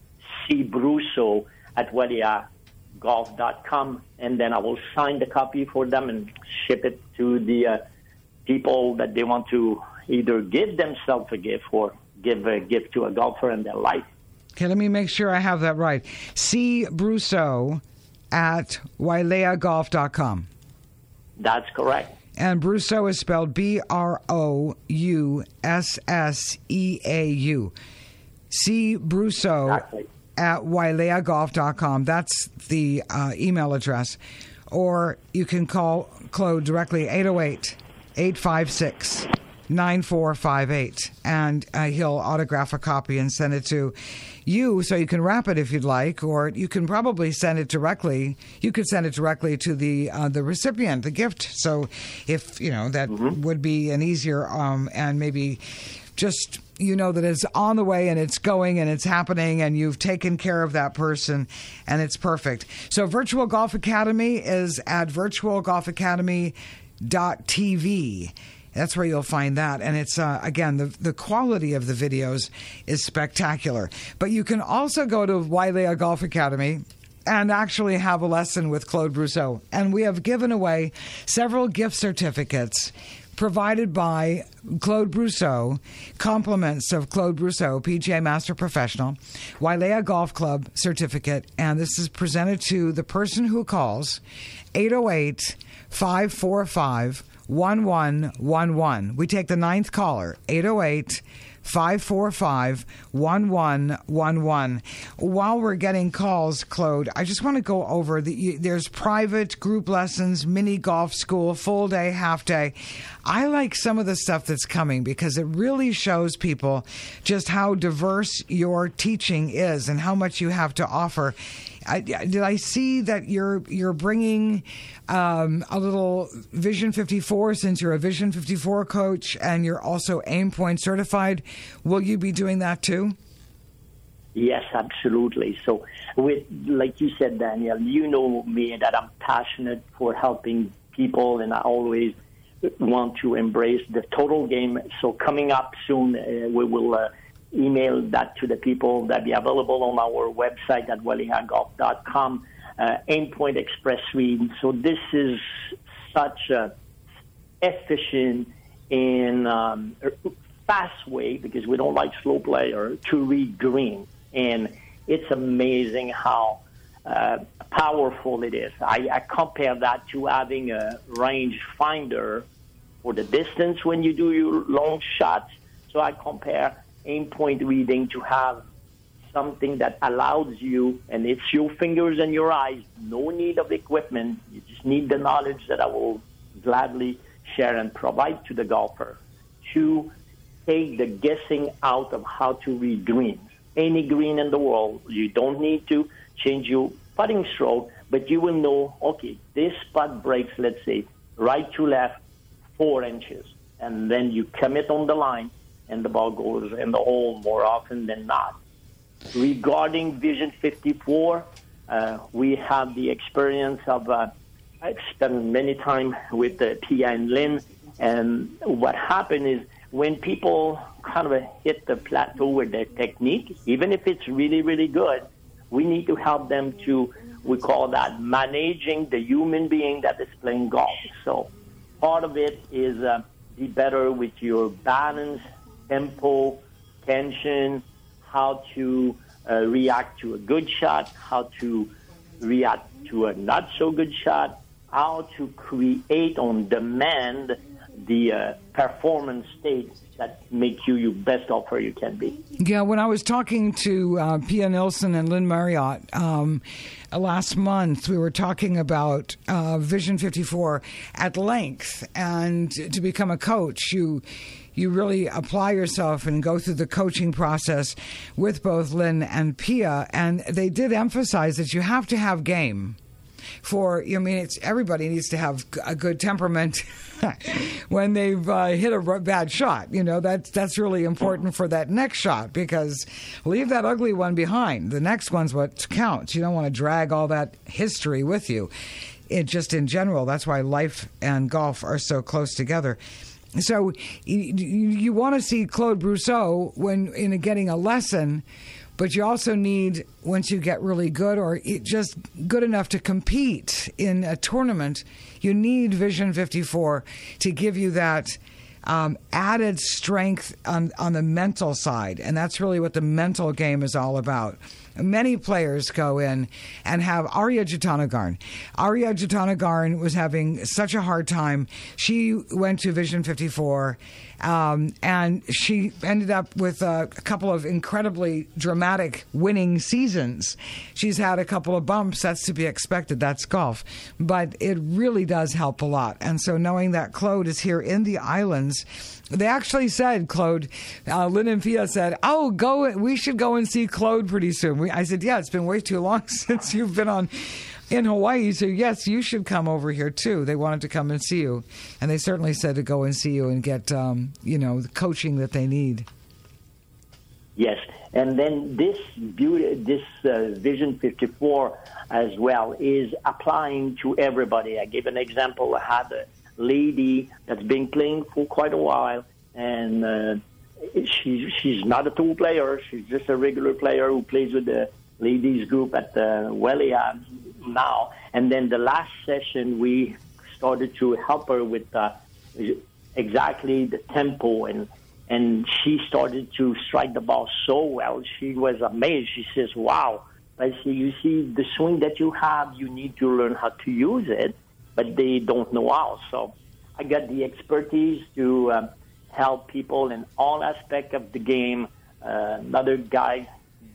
cbrusso@waliagolf.com, and then I will sign the copy for them and ship it to the people that they want to either give themselves a gift or give a gift to a golfer in their life. Okay, let me make sure I have that right. cbrusso@waileagolf.com. That's correct. And Brousseau is spelled Broussseau. C. Brousseau Exactly. at waileagolf.com. That's the email address. Or you can call Claude directly, 808-856-9458. And he'll autograph a copy and send it to you so you can wrap it if you'd like, or you can probably send it directly. You could send it directly to the recipient, the gift. So if, that would be an easier and maybe just, that it's on the way and it's going and it's happening and you've taken care of that person and it's perfect. So Virtual Golf Academy is at virtualgolfacademy.tv. That's where you'll find that. And it's, again, the quality of the videos is spectacular. But you can also go to Wailea Golf Academy and actually have a lesson with Claude Brousseau. And we have given away several gift certificates provided by Claude Brousseau, compliments of Claude Brousseau, PGA Master Professional, Wailea Golf Club certificate. And this is presented to the person who calls 808-545-1111. We take the ninth caller, 808-545-1111. While we're getting calls, Claude, I just want to go over there's private group lessons, mini golf school, full day, half day. I like some of the stuff that's coming because it really shows people just how diverse your teaching is and how much you have to offer. Did I see that you're bringing a little Vision 54, since you're a Vision 54 coach and you're also Aim Point certified? Will you be doing that too? Yes, absolutely. So, like you said, Daniel, you know me that I'm passionate for helping people, and I always want to embrace the total game. So coming up soon, we will email that to the people that be available on our website at waliagolf.com, Aimpoint Express Suite. So this is such a efficient and fast way, because we don't like slow player, to read green. And it's amazing how powerful it is. I compare that to having a range finder for the distance when you do your long shots. So I compare aim point reading to have something that allows you, and it's your fingers and your eyes, no need of equipment. You just need the knowledge that I will gladly share and provide to the golfer to take the guessing out of how to read greens. Any green in the world, you don't need to change your putting stroke, but you will know, okay, this putt breaks, let's say, right to left, 4 inches. And then you commit on the line, and the ball goes in the hole more often than not. Regarding Vision 54, we have the experience of, I've spent many time with Pia and Lynn, and what happened is when people kind of hit the plateau with their technique, even if it's really, really good, we need to help them to, we call that managing the human being that is playing golf. So part of it is be better with your balance, tempo, tension, how to react to a good shot, how to react to a not so good shot, how to create on demand the performance state that make you your best golfer you can be. Yeah, when I was talking to Pia Nilsson and Lynn Marriott last month, we were talking about Vision 54 at length, and to become a coach, you really apply yourself and go through the coaching process with both Lynn and Pia, and they did emphasize that you have to have game. everybody needs to have a good temperament when they've hit a bad shot. That's really important for that next shot, because leave that ugly one behind. The next one's what counts. You don't want to drag all that history with you. Just in general, that's why life and golf are so close together. So you want to see Claude Brousseau when in getting a lesson, but you also need, once you get really good or just good enough to compete in a tournament, you need Vision 54 to give you that added strength on the mental side. And that's really what the mental game is all about. Many players go in and have Arya Jutanagarn. Arya Jutanagarn was having such a hard time. She went to Vision 54, and she ended up with a couple of incredibly dramatic winning seasons. She's had a couple of bumps. That's to be expected. That's golf. But it really does help a lot. And so knowing that Claude is here in the islands, they actually said, Claude, Lynn and Pia said, we should go and see Claude pretty soon. I said, yeah, it's been way too long since you've been in Hawaii, so yes, you should come over here too. They wanted to come and see you, and they certainly said to go and see you and get, the coaching that they need. Yes, and then this Vision 54 as well is applying to everybody. I gave an example. I had a lady that's been playing for quite a while, and she's not a tour player. She's just a regular player who plays with the ladies group at the Welea now. And then the last session, we started to help her with exactly the tempo, and she started to strike the ball so well. She was amazed. She says, wow, I see, you see the swing that you have, you need to learn how to use it, but they don't know how. So I got the expertise to help people in all aspects of the game. Another guy,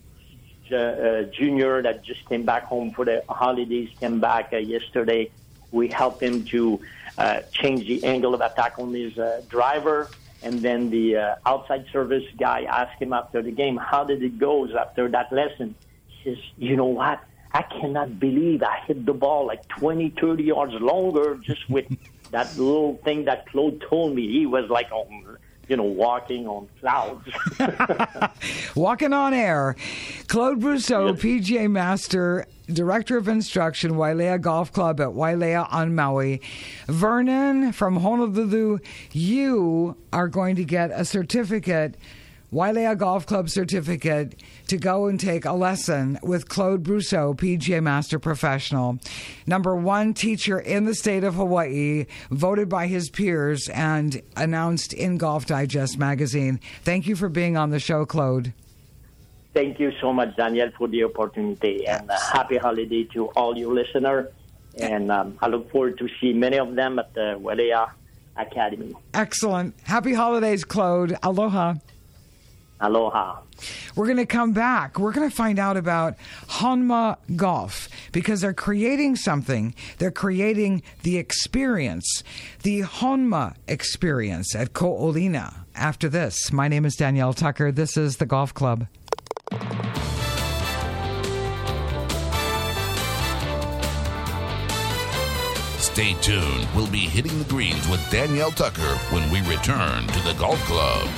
Junior, that just came back home for the holidays, came back yesterday. We helped him to change the angle of attack on his driver. And then the outside service guy asked him after the game, how did it go after that lesson? He says, you know what? I cannot believe I hit the ball like 20, 30 yards longer just with that little thing that Claude told me. He was like walking on clouds. Walking on air. Claude Brousseau, yes. PGA Master, Director of Instruction, Wailea Golf Club at Wailea on Maui. Vernon from Honolulu, you are going to get a certificate, Wailea Golf Club certificate, to go and take a lesson with Claude Brousseau, PGA Master Professional. #1 teacher in the state of Hawaii, voted by his peers and announced in Golf Digest magazine. Thank you for being on the show, Claude. Thank you so much, Danielle, for the opportunity. And happy holiday to all your listeners. And I look forward to see many of them at the Wailea Academy. Excellent. Happy holidays, Claude. Aloha. Aloha. We're going to come back. We're going to find out about Honma Golf, because they're creating something. They're creating the experience, the Honma experience at Ko'olina. After this, my name is Danielle Tucker. This is The Golf Club. Stay tuned. We'll be hitting the greens with Danielle Tucker when we return to The Golf Club.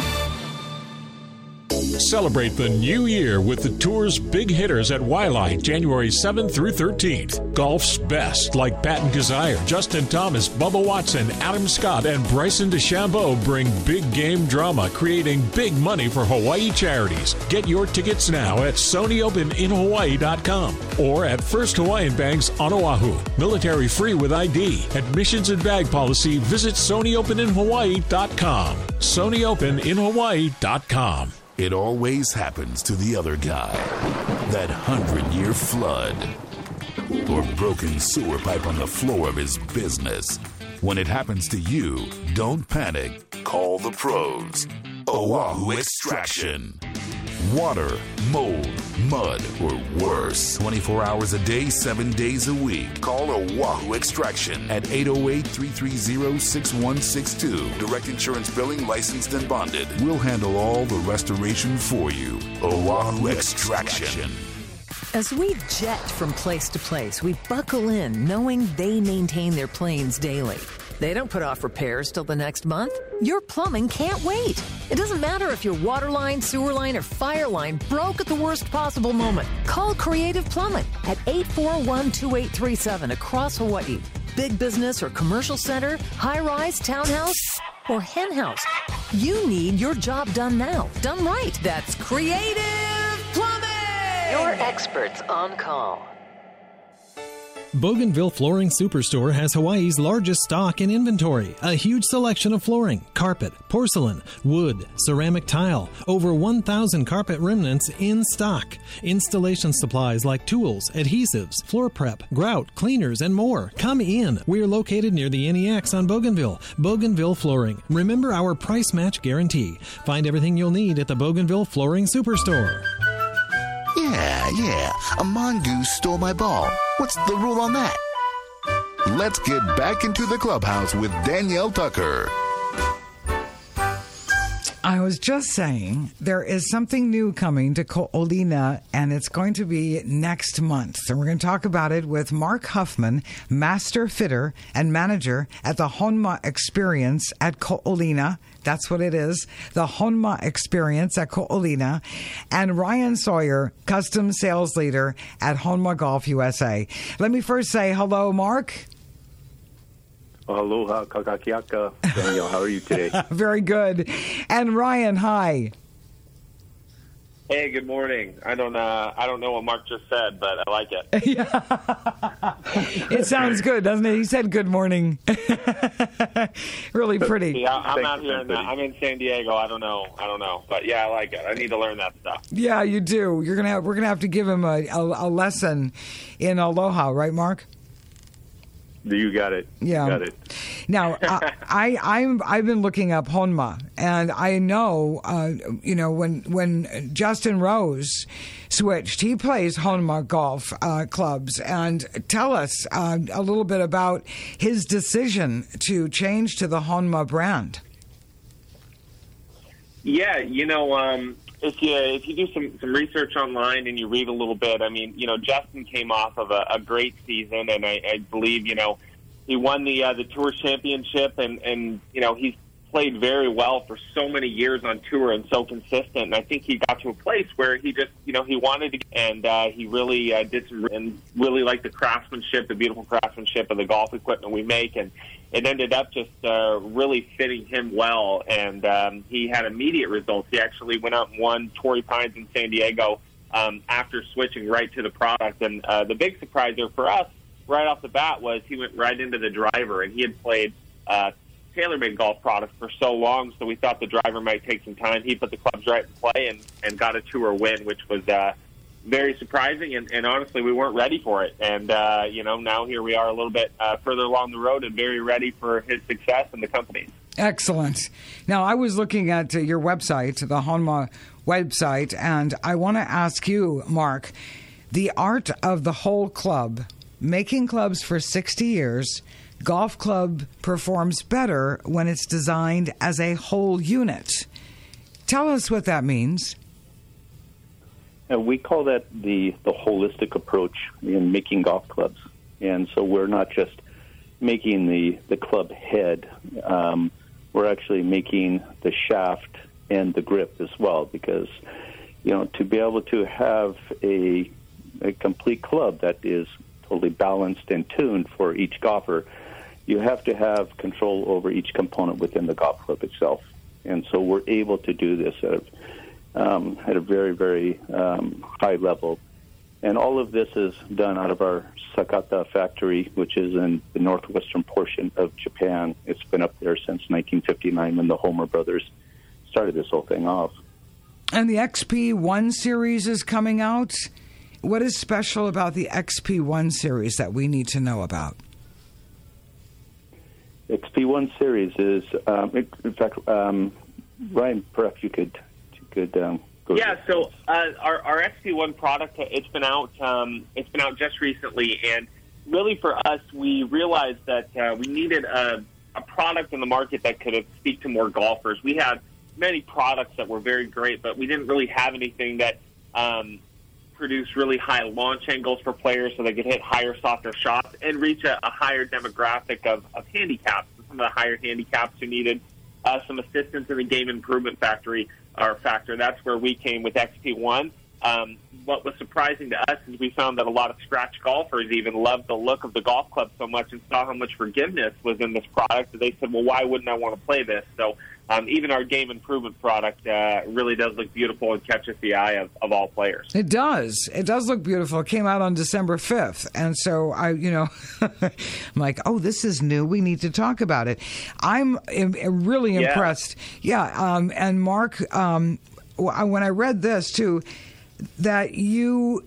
Celebrate the new year with the Tour's big hitters at Waialae, January 7th through 13th. Golf's best, like Patton Kizzire, Justin Thomas, Bubba Watson, Adam Scott, and Bryson DeChambeau, bring big game drama, creating big money for Hawaii charities. Get your tickets now at SonyOpenInHawaii.com or at First Hawaiian Banks on Oahu. Military free with ID. Admissions and bag policy, visit SonyOpenInHawaii.com. SonyOpenInHawaii.com. It always happens to the other guy. That 100-year flood. Or broken sewer pipe on the floor of his business. When it happens to you, don't panic. Call the pros. Oahu Extraction. Water, mold, mud, or worse. 24 hours a day, 7 days a week. Call Oahu Extraction at 808-330-6162. Direct insurance billing, licensed and bonded. We'll handle all the restoration for you. Oahu Extraction. As we jet from place to place, we buckle in knowing they maintain their planes daily. They don't put off repairs till the next month. Your plumbing can't wait. It doesn't matter if your water line, sewer line, or fire line broke at the worst possible moment. Call Creative Plumbing at 841-2837 across Hawaii. Big business or commercial center, high-rise, townhouse, or hen house. You need your job done now. Done right. That's Creative Plumbing. Your experts on call. Bougainville Flooring Superstore has Hawaii's largest stock and inventory. A huge selection of flooring, carpet, porcelain, wood, ceramic tile, over 1,000 carpet remnants in stock. Installation supplies like tools, adhesives, floor prep, grout, cleaners, and more. Come in. We are located near the NEX on Bougainville. Bougainville Flooring. Remember our price match guarantee. Find everything you'll need at the Bougainville Flooring Superstore. Yeah. A mongoose stole my ball. What's the rule on that? Let's get back into the clubhouse with Danielle Tucker. I was just saying there is something new coming to Ko'olina, and it's going to be next month. And we're going to talk about it with Mark Huffman, master fitter and manager at the Honma Experience at Ko'olina. That's what it is, the Honma Experience at Ko'olina. And Ryan Sawyer, custom sales leader at Honma Golf USA. Let me first say hello, Mark. Aloha, kakakiaka. Daniel, how are you today? Very good. And Ryan, hi. Hey, good morning. I don't know what Mark just said, but I like it. It sounds good, doesn't it? He said good morning. Really pretty. Yeah, I'm out here. I'm in San Diego. I don't know, but yeah, I like it. I need to learn that stuff. Yeah, you do. We're gonna have to give him a lesson in aloha, right, Mark? You got it. Yeah. You got it. Now, I've been looking up Honma, and I know, when Justin Rose switched, he plays Honma golf clubs. And tell us a little bit about his decision to change to the Honma brand. Yeah, if you do some research online and you read a little bit, I mean, Justin came off of a great season, and I believe, he won the Tour Championship, and he's played very well for so many years on tour and so consistent. And I think he got to a place where he just, he wanted to, and he really did and really liked the craftsmanship, the beautiful craftsmanship of the golf equipment we make, and it ended up just really fitting him well, and he had immediate results. He actually went out and won Torrey Pines in San Diego after switching right to the product. And the big surprise there for us right off the bat was he went right into the driver, and he had played TaylorMade golf products for so long, so we thought the driver might take some time. He put the clubs right in play and got a tour win, which was very surprising, and honestly, we weren't ready for it. And, now here we are a little bit further along the road and very ready for his success and the company. Excellent. Now, I was looking at your website, the Honma website, and I want to ask you, Mark, the art of the whole club, making clubs for 60 years, golf club performs better when it's designed as a whole unit. Tell us what that means. We call that the holistic approach in making golf clubs. And so we're not just making the club head. We're actually making the shaft and the grip as well, because, to be able to have a complete club that is totally balanced and tuned for each golfer, you have to have control over each component within the golf club itself. And so we're able to do this at a very, very high level. And all of this is done out of our Sakata factory, which is in the northwestern portion of Japan. It's been up there since 1959 when the Homer brothers started this whole thing off. And the XP1 series is coming out. What is special about the XP1 series that we need to know about? XP1 series is, in fact, Ryan, perhaps you could go. Yeah, so our XP1 product, it's been out just recently, and really for us, we realized that we needed a product in the market that could speak to more golfers. We had many products that were very great, but we didn't really have anything that produce really high launch angles for players so they can hit higher, softer shots and reach a higher demographic of handicaps. Some of the higher handicaps who needed some assistance in the game improvement factor. That's where we came with XP1. What was surprising to us is we found that a lot of scratch golfers even loved the look of the golf club so much and saw how much forgiveness was in this product that they said, well, why wouldn't I want to play this? So even our game improvement product really does look beautiful and catches the eye of all players. It does. It does look beautiful. It came out on December 5th. And so I'm like, oh, this is new. We need to talk about it. I'm really impressed. Yeah. And Mark, when I read this too, that you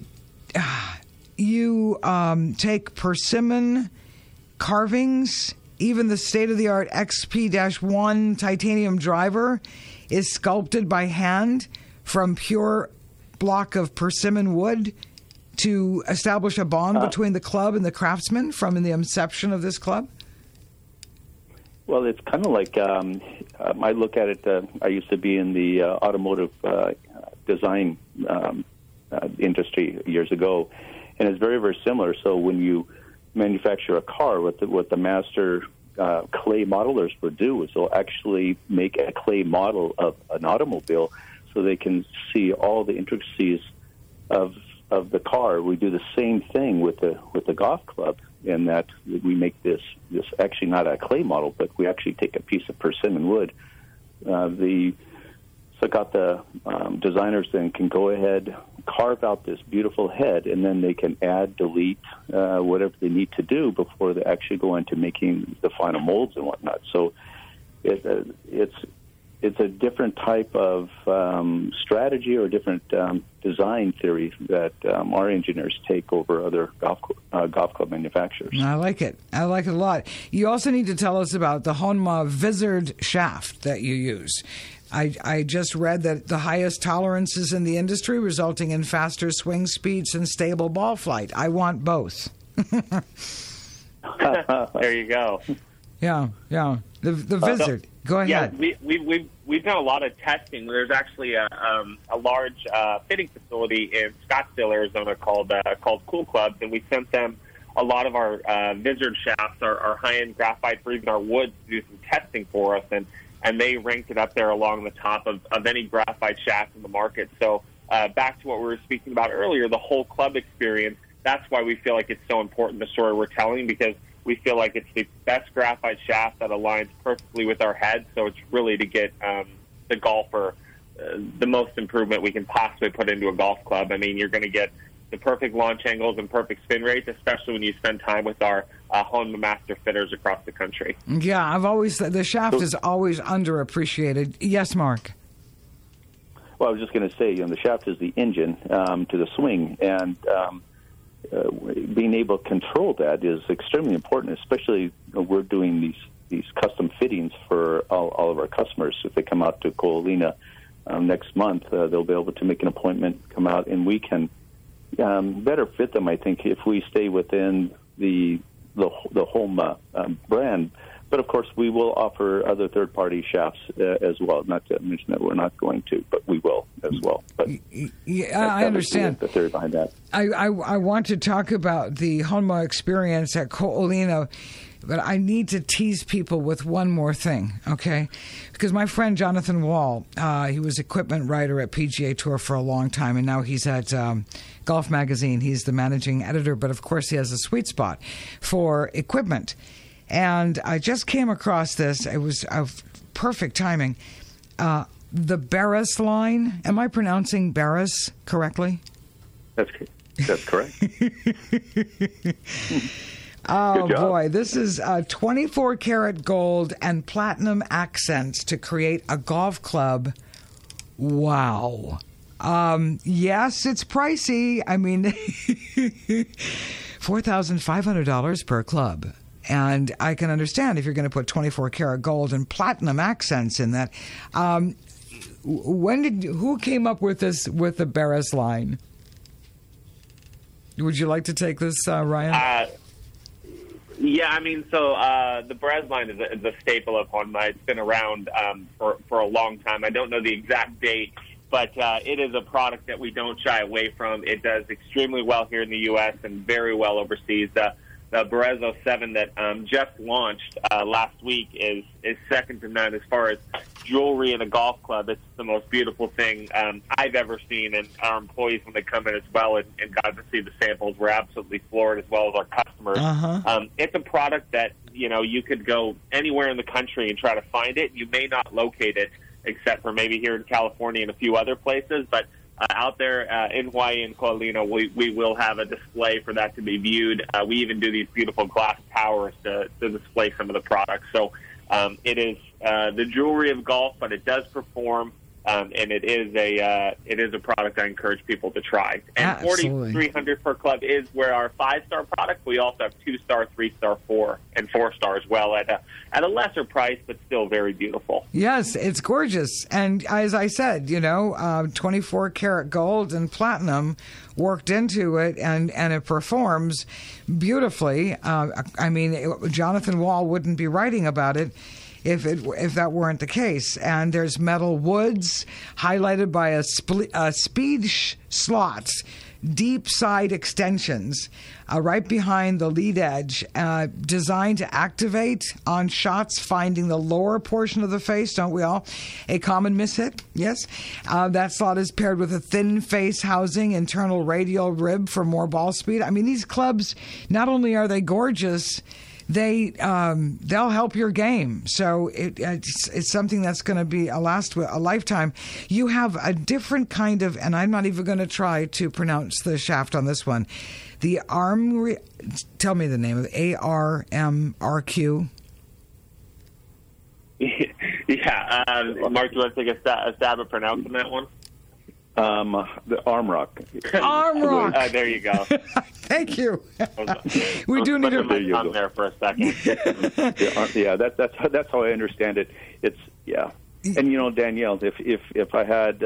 take persimmon carvings. Even the state-of-the-art XP-1 titanium driver is sculpted by hand from pure block of persimmon wood to establish a bond between the club and the craftsman from the inception of this club? Well, it's kind of like I look at it. I used to be in the automotive design industry years ago, and it's very, very similar. So when you manufacture a car, what the master clay modelers would do is they'll actually make a clay model of an automobile so they can see all the intricacies of the car. We do the same thing with the golf club, in that we make this actually not a clay model, but we actually take a piece of persimmon wood. The designers then can go ahead, carve out this beautiful head, and then they can add, delete, whatever they need to do before they actually go into making the final molds and whatnot. So it's a different type of strategy or different design theory that our engineers take over other golf club manufacturers. I like it. I like it a lot. You also need to tell us about the Honma Vizard shaft that you use. I just read that the highest tolerances in the industry, resulting in faster swing speeds and stable ball flight. I want both. There you go. Yeah. The Vizard. Go ahead. Yeah, we've done a lot of testing. There's actually a large fitting facility in Scottsdale, Arizona called Cool Clubs, and we sent them a lot of our Vizard shafts, our high-end graphite, or even our woods, to do some testing for us, and they ranked it up there along the top of any graphite shaft in the market. So back to what we were speaking about earlier, the whole club experience, that's why we feel like it's so important, the story we're telling, because we feel like it's the best graphite shaft that aligns perfectly with our head. So it's really to get the golfer the most improvement we can possibly put into a golf club. I mean, you're going to get the perfect launch angles and perfect spin rates, especially when you spend time with our Honma master fitters across the country. Yeah, the shaft is always underappreciated. Yes, Mark. Well, I was just going to say, the shaft is the engine to the swing, and being able to control that is extremely important, especially we're doing these custom fittings for all of our customers. If they come out to Ko'olina next month, they'll be able to make an appointment, come out, and we can better fit them, I think, if we stay within the Honma brand. But, of course, we will offer other third-party shafts as well. Not to mention that we're not going to, but we will as well. But I understand the theory behind that. I want to talk about the Honma experience at Ko'olina, but I need to tease people with one more thing, okay? Because my friend Jonathan Wall, he was equipment writer at PGA Tour for a long time, and now he's at Golf Magazine. He's the managing editor, but of course he has a sweet spot for equipment. And I just came across this. It was perfect timing. The Barris line. Am I pronouncing Barris correctly? That's correct. Oh, boy. This is 24 karat gold and platinum accents to create a golf club. Wow. Yes, it's pricey. I mean, $4,500 per club. And I can understand if you're going to put 24 karat gold and platinum accents in that. Who came up with this, with the Barris line? Would you like to take this, Ryan? Yeah, I mean, so the Barris line is a staple of Honma. It's been around for a long time. I don't know the exact date but it is a product that we don't shy away from. It does extremely well here in the U.S. and very well overseas. The Barezzo 7 that just launched last week is second to none as far as jewelry in a golf club. It's the most beautiful thing I've ever seen, and our employees, when they come in as well and got to see the samples, were absolutely floored, as well as our customers. It's a product that, you could go anywhere in the country and try to find it. You may not locate it, except for maybe here in California and a few other places, but out there in Hawaii and Ko'olina, we will have a display for that to be viewed. We even do these beautiful glass towers to display some of the products. So it is the jewelry of golf, but it does perform, and it is a product I encourage people to try. And $4,300 per club is where our 5-star product. We also have 2-star, 3-star, 4, and 4-star as well at a lesser price, but still very beautiful. Yes, it's gorgeous. And as I said, 24 karat gold and platinum worked into it, and it performs beautifully. Jonathan Wall wouldn't be writing about it if that weren't the case. And there's metal woods highlighted by a speed slots, deep side extensions right behind the lead edge, designed to activate on shots finding the lower portion of the face, don't we all? A common mishit, yes. That slot is paired with a thin face housing, internal radial rib for more ball speed. I mean, these clubs, not only are they gorgeous, they'll help your game. So it's something that's going to be a lifetime. You have a different kind of, and I'm not even going to try to pronounce the shaft on this one. The arm. Tell me the name of it. ARMRQ. Yeah, Mark, do you want to take a stab at pronouncing that one? The Armrock. Armrock. There you go. Thank you. We do need to put my tongue there for a second. Yeah, that's how I understand it. It's and Danielle, if I had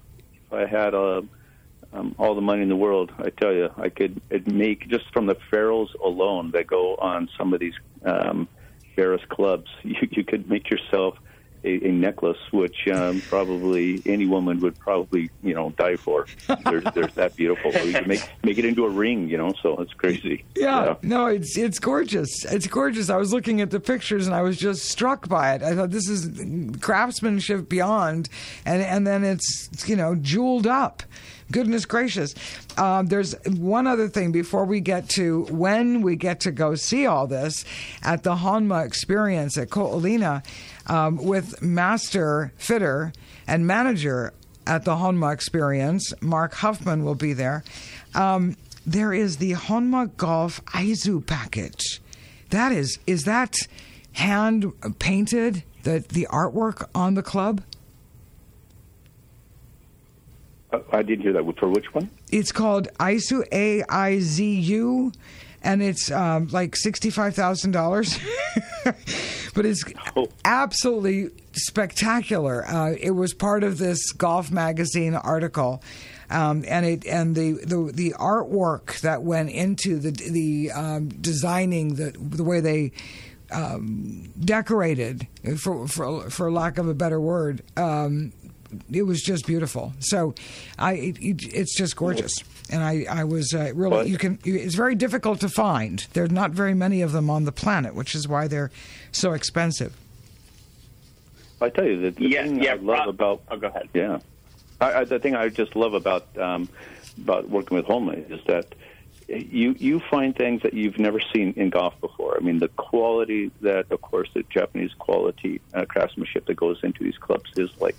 all the money in the world, I tell you, I could make, just from the ferrules alone that go on some of these Ferris clubs, you could make yourself a necklace, which probably any woman would probably die for. They're that beautiful. So you can make it into a ring, so it's crazy. Yeah. No, it's gorgeous. It's gorgeous. I was looking at the pictures and I was just struck by it. I thought, this is craftsmanship beyond, and then it's jeweled up. Goodness gracious. There's one other thing before we get to when we get to go see all this at the Honma Experience at Ko'olina with master fitter and manager at the Honma Experience. Mark Huffman will be there. There is the Honma Golf Aizu package. Is that hand painted, the artwork on the club? I didn't hear that. For which one? It's called Aizu, AIZU, and it's like $65,000. But it's absolutely spectacular. It was part of this Golf Magazine article, and the artwork that went into the designing the way they decorated, for lack of a better word. It was just beautiful. So, it's just gorgeous, and I was really. It's very difficult to find. There's not very many of them on the planet, which is why they're so expensive. I tell you, the thing I love about. Oh, go ahead. Yeah, the thing I just love about working with Honma is that you find things that you've never seen in golf before. I mean, the quality that, of course, the Japanese quality craftsmanship that goes into these clubs is like.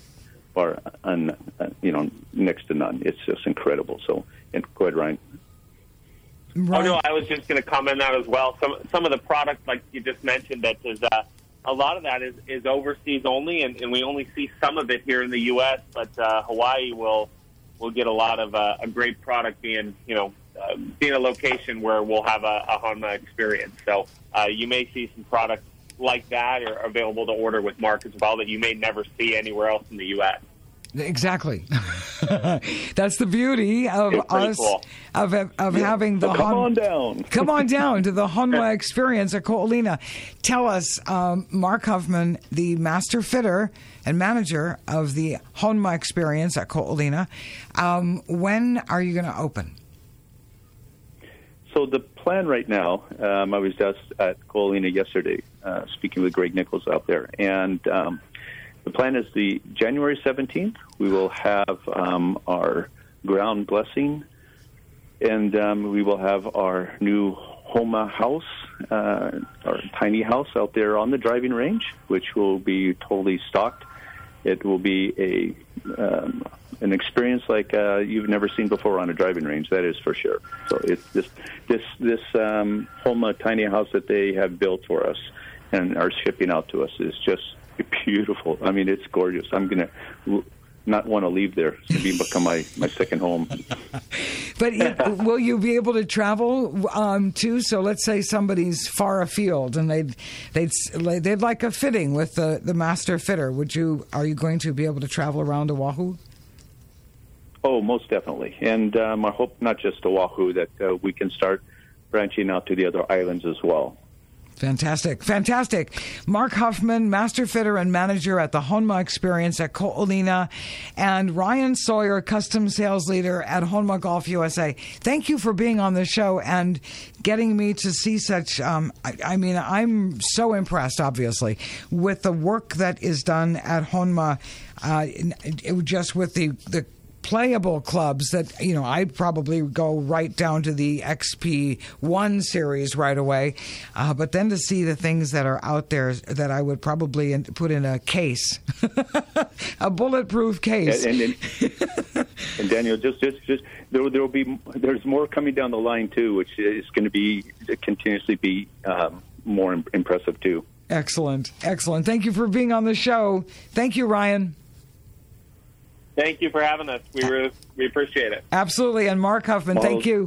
Next to none. It's just incredible. So, go ahead, Ryan. Right. Oh no, I was just going to comment on that as well. Some of the products, like you just mentioned, that is a lot of that is overseas only, and we only see some of it here in the U.S. But Hawaii will get a lot of a great product being a location where we'll have a Honma experience. So you may see some products like that are available to order with Mark as well that you may never see anywhere else in the U.S. Exactly. That's the beauty of us, cool. of having the come on down. Come on down to the Honma experience at Ko'olina. Tell us, Mark Huffman, the master fitter and manager of the Honma experience at Ko'olina, when are you going to open? So the plan right now, I was just at Ko'olina yesterday, speaking with Greg Nichols out there, and the plan is the January 17th. We will have our ground blessing, and we will have our new Honma house, our tiny house out there on the driving range, which will be totally stocked. It will be an experience like you've never seen before on a driving range. That is for sure. So it's this Honma tiny house that they have built for us and are shipping out to us is just beautiful. I mean, it's gorgeous. I'm going to not want to leave there. It's going to become my second home. But will you be able to travel too? So let's say somebody's far afield and they'd like a fitting with the master fitter. Are you going to be able to travel around Oahu? Oh, most definitely. And I hope not just Oahu, that we can start branching out to the other islands as well. Fantastic. Mark Huffman, master fitter and manager at the Honma experience at Ko'olina, and Ryan Sawyer, custom sales leader at Honma Golf USA. Thank you for being on the show and getting me to see such, I'm so impressed, obviously, with the work that is done at Honma, just with the playable clubs that, I'd probably go right down to the XP1 series right away. But then to see the things that are out there that I would probably put in a case, a bulletproof case. And Daniel, just there's more coming down the line too, which is going to be continuously be more impressive too. Excellent. Thank you for being on the show. Thank you, Ryan. Thank you for having us. We appreciate it. Absolutely. And Mark Huffman, thank you.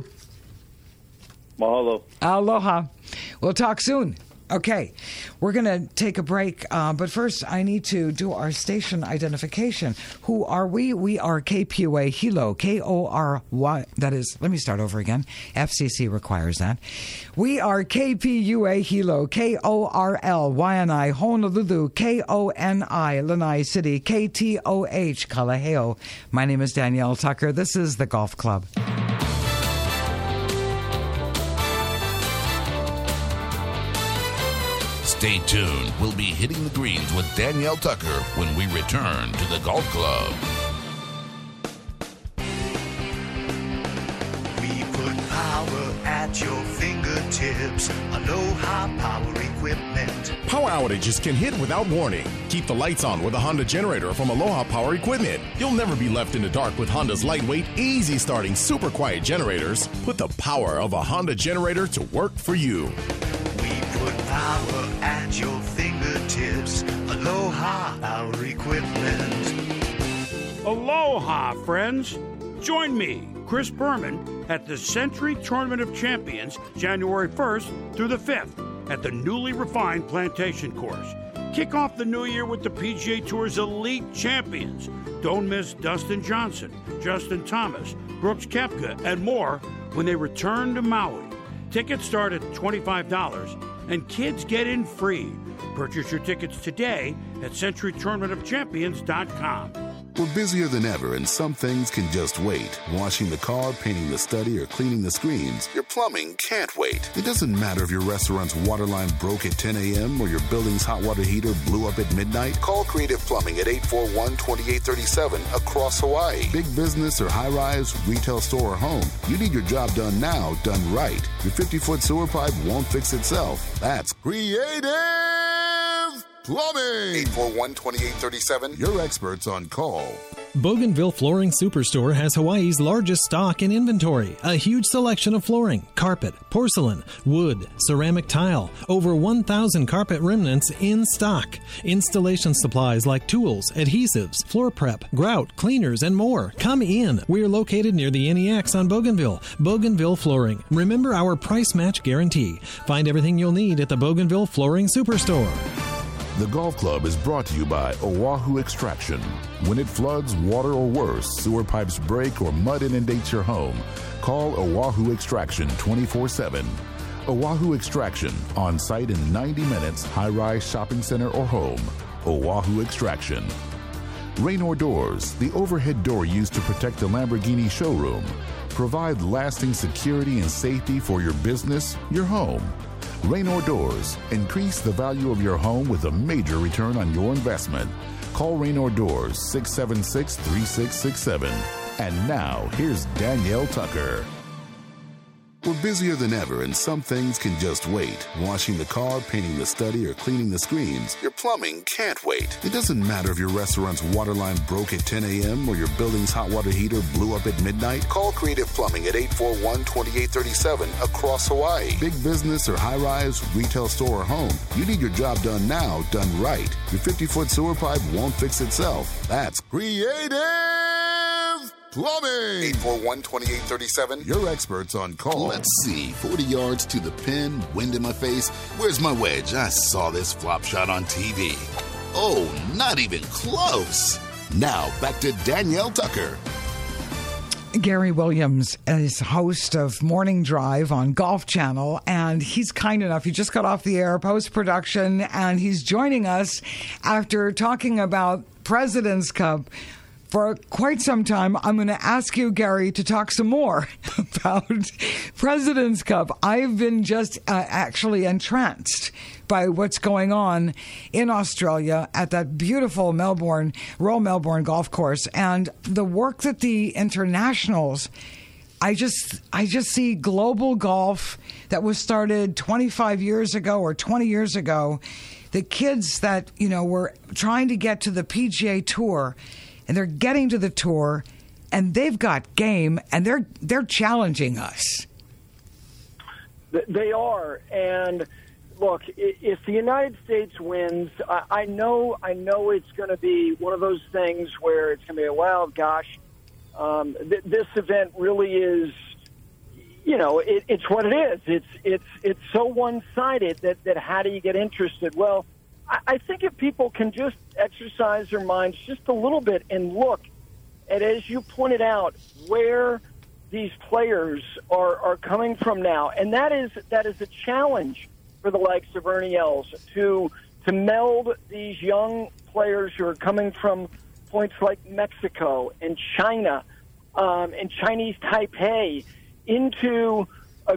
Mahalo. Aloha. We'll talk soon. Okay, we're going to take a break, but first I need to do our station identification. Who are we? We are KPUA Hilo, K-O-R-Y, that is, let me start over again. FCC requires that. We are KPUA Hilo, K-O-R-L, Waianae, Honolulu, K-O-N-I, Lanai City, K-T-O-H, Kalaheo. My name is Danielle Tucker. This is the Golf Club. Stay tuned. We'll be hitting the greens with Danielle Tucker when we return to the Golf Club. We put power at your fingertips. Aloha Power Equipment. Power outages can hit without warning. Keep the lights on with a Honda generator from Aloha Power Equipment. You'll never be left in the dark with Honda's lightweight, easy-starting, super quiet generators. Put the power of a Honda generator to work for you. Put power at your fingertips. Aloha Power Equipment. Aloha, friends. Join me, Chris Berman, at the Century Tournament of Champions, January 1st through the 5th at the newly refined Plantation Course. Kick off the new year with the PGA Tour's elite champions. Don't miss Dustin Johnson, Justin Thomas, Brooks Koepka, and more when they return to Maui. Tickets start at $25. And kids get in free. Purchase your tickets today at CenturyTournamentOfChampions.com. We're busier than ever, and some things can just wait. Washing the car, painting the study, or cleaning the screens. Your plumbing can't wait. It doesn't matter if your restaurant's water line broke at 10 a.m. or your building's hot water heater blew up at midnight. Call Creative Plumbing at 841-2837 across Hawaii. Big business or high-rise, retail store or home. You need your job done now, done right. Your 50-foot sewer pipe won't fix itself. That's Creative Plumbing. 841-2837. Your experts on call. Bougainville Flooring Superstore has Hawaii's largest stock in inventory. A huge selection of flooring, carpet, porcelain, wood, ceramic tile, over 1,000 carpet remnants in stock. Installation supplies like tools, adhesives, floor prep, grout, cleaners, and more. Come in. We're located near the NEX on Bougainville. Bougainville Flooring. Remember our price match guarantee. Find everything you'll need at the Bougainville Flooring Superstore. The Golf Club is brought to you by Oahu Extraction. When it floods, water, or worse, sewer pipes break, or mud inundates your home, call Oahu Extraction 24/7. Oahu Extraction, on site in 90 minutes, high-rise shopping center or home. Oahu Extraction. Raynor Doors, the overhead door used to protect the Lamborghini showroom. Provide lasting security and safety for your business, your home. Raynor Doors. Increase the value of your home with a major return on your investment. Call Raynor Doors 676-3667. And now, here's Danielle Tucker. We're busier than ever, and some things can just wait. Washing the car, painting the study, or cleaning the screens. Your plumbing can't wait. It doesn't matter if your restaurant's water line broke at 10 a.m. or your building's hot water heater blew up at midnight. Call Creative Plumbing at 841-2837 across Hawaii. Big business or high-rise, retail store or home. You need your job done now, done right. Your 50-foot sewer pipe won't fix itself. That's Creative Plumbing. 841-2837. Your experts on call. Let's see. 40 yards to the pin, wind in my face. Where's my wedge? I saw this flop shot on TV. Oh, not even close. Now, back to Danielle Tucker. Gary Williams is host of Morning Drive on Golf Channel, and he's kind enough. He just got off the air, post-production, and he's joining us after talking about President's Cup for quite some time. I'm going to ask you, Gary, to talk some more about President's Cup. I've been just actually entranced by what's going on in Australia at that beautiful Royal Melbourne golf course, and the work that the internationals. I just see global golf that was started 25 years ago or 20 years ago. The kids that were trying to get to the PGA Tour. And they're getting to the tour, and they've got game, and they're challenging us. They are, and look, if the United States wins, I know it's going to be one of those things where it's going to be, well, gosh, this event really is, it's what it is. It's so one-sided that how do you get interested? Well, I think if people can just exercise their minds just a little bit and look at, as you pointed out, where these players are coming from now, and that is a challenge for the likes of Ernie Els to meld these young players who are coming from points like Mexico and China and Chinese Taipei into a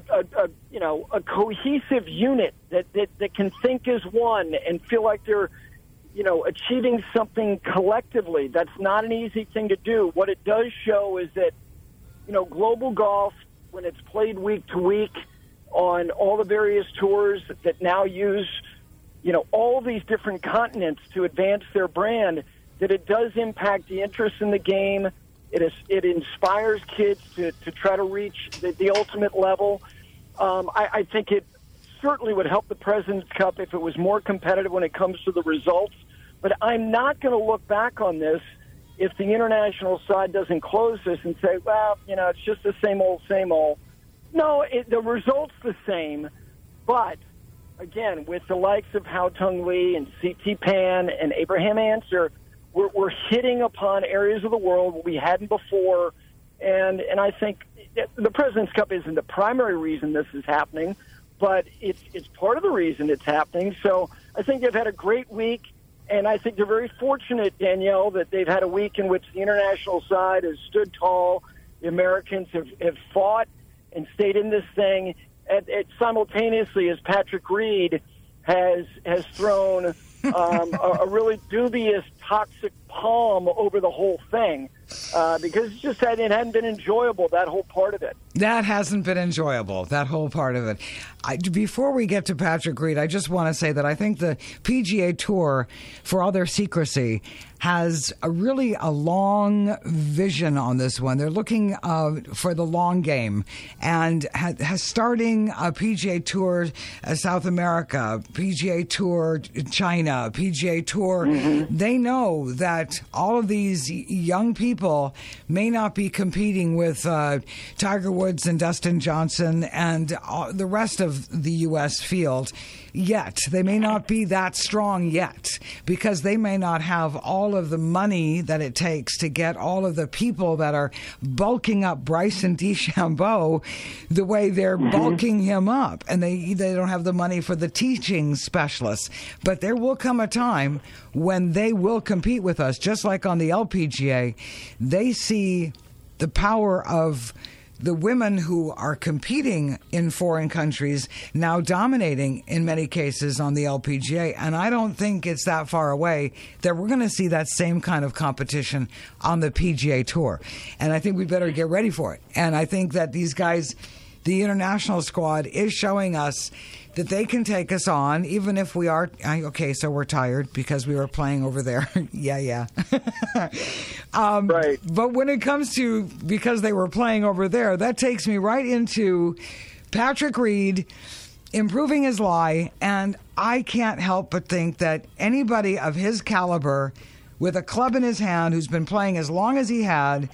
cohesive unit that can think as one and feel like they're, achieving something collectively. That's not an easy thing to do. What it does show is that, global golf, when it's played week to week on all the various tours that now use, all these different continents to advance their brand, that it does impact the interest in the game. It inspires kids to try to reach the ultimate level. I think it certainly would help the President's Cup if it was more competitive when it comes to the results. But I'm not going to look back on this if the international side doesn't close this and say, well, it's just the same old, same old. No, the result's the same. But, again, with the likes of Hao Tung Lee and C.T. Pan and Abraham Ancer, we're hitting upon areas of the world we hadn't before. And I think the President's Cup isn't the primary reason this is happening, but it's part of the reason it's happening. So I think they've had a great week, and I think they're very fortunate, Danielle, that they've had a week in which the international side has stood tall. The Americans have fought and stayed in this thing, simultaneously as Patrick Reed has thrown a really dubious, toxic palm over the whole thing because it hadn't been enjoyable, that whole part of it. That hasn't been enjoyable, that whole part of it. Before we get to Patrick Reed, I just want to say that I think the PGA Tour, for all their secrecy, has a long vision on this one. They're looking for the long game and has starting a PGA Tour South America, PGA Tour China, PGA Tour. Mm-hmm. They know that that all of these young people may not be competing with Tiger Woods and Dustin Johnson and the rest of the U.S. field yet. They may not be that strong yet because they may not have all of the money that it takes to get all of the people that are bulking up Bryson DeChambeau the way they're bulking him up. And they don't have the money for the teaching specialists. But there will come a time when they will compete with us, just like on the LPGA. They see the power of the women who are competing in foreign countries now dominating in many cases on the LPGA. And I don't think it's that far away that we're going to see that same kind of competition on the PGA Tour. And I think we better get ready for it. And I think that these guys, the international squad, is showing us that they can take us on, even if we are, okay, so we're tired because we were playing over there. yeah. Right. But when it comes to, because they were playing over there, that takes me right into Patrick Reed improving his lie, and I can't help but think that anybody of his caliber with a club in his hand who's been playing as long as he has,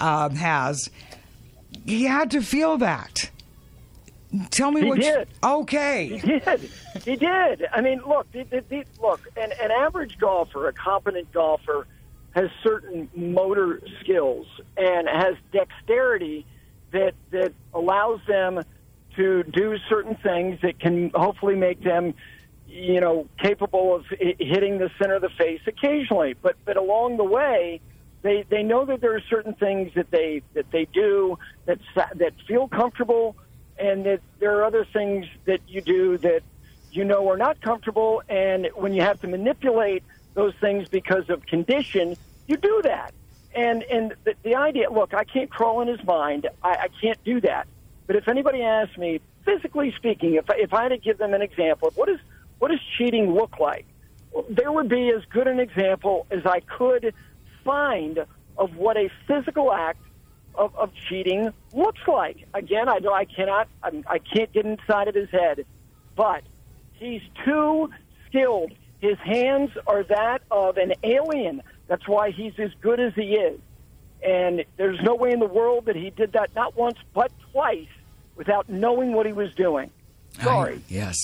he had to feel that. Tell me what did. Okay. He did. I mean, look, an average golfer, a competent golfer, has certain motor skills and has dexterity that allows them to do certain things that can hopefully make them, capable of hitting the center of the face occasionally. But along the way, they know that there are certain things that they do that feel comfortable, and that there are other things that you do that are not comfortable, and when you have to manipulate those things because of condition, you do that. And the idea, look, I can't crawl in his mind. I can't do that. But if anybody asks me, physically speaking, if I had to give them an example of what does cheating look like, well, there would be as good an example as I could find of what a physical act of cheating looks like. Again, I can't get inside of his head, but he's too skilled. His hands are that of an alien. That's why he's as good as he is. And there's no way in the world that he did that not once but twice without knowing what he was doing. Sorry.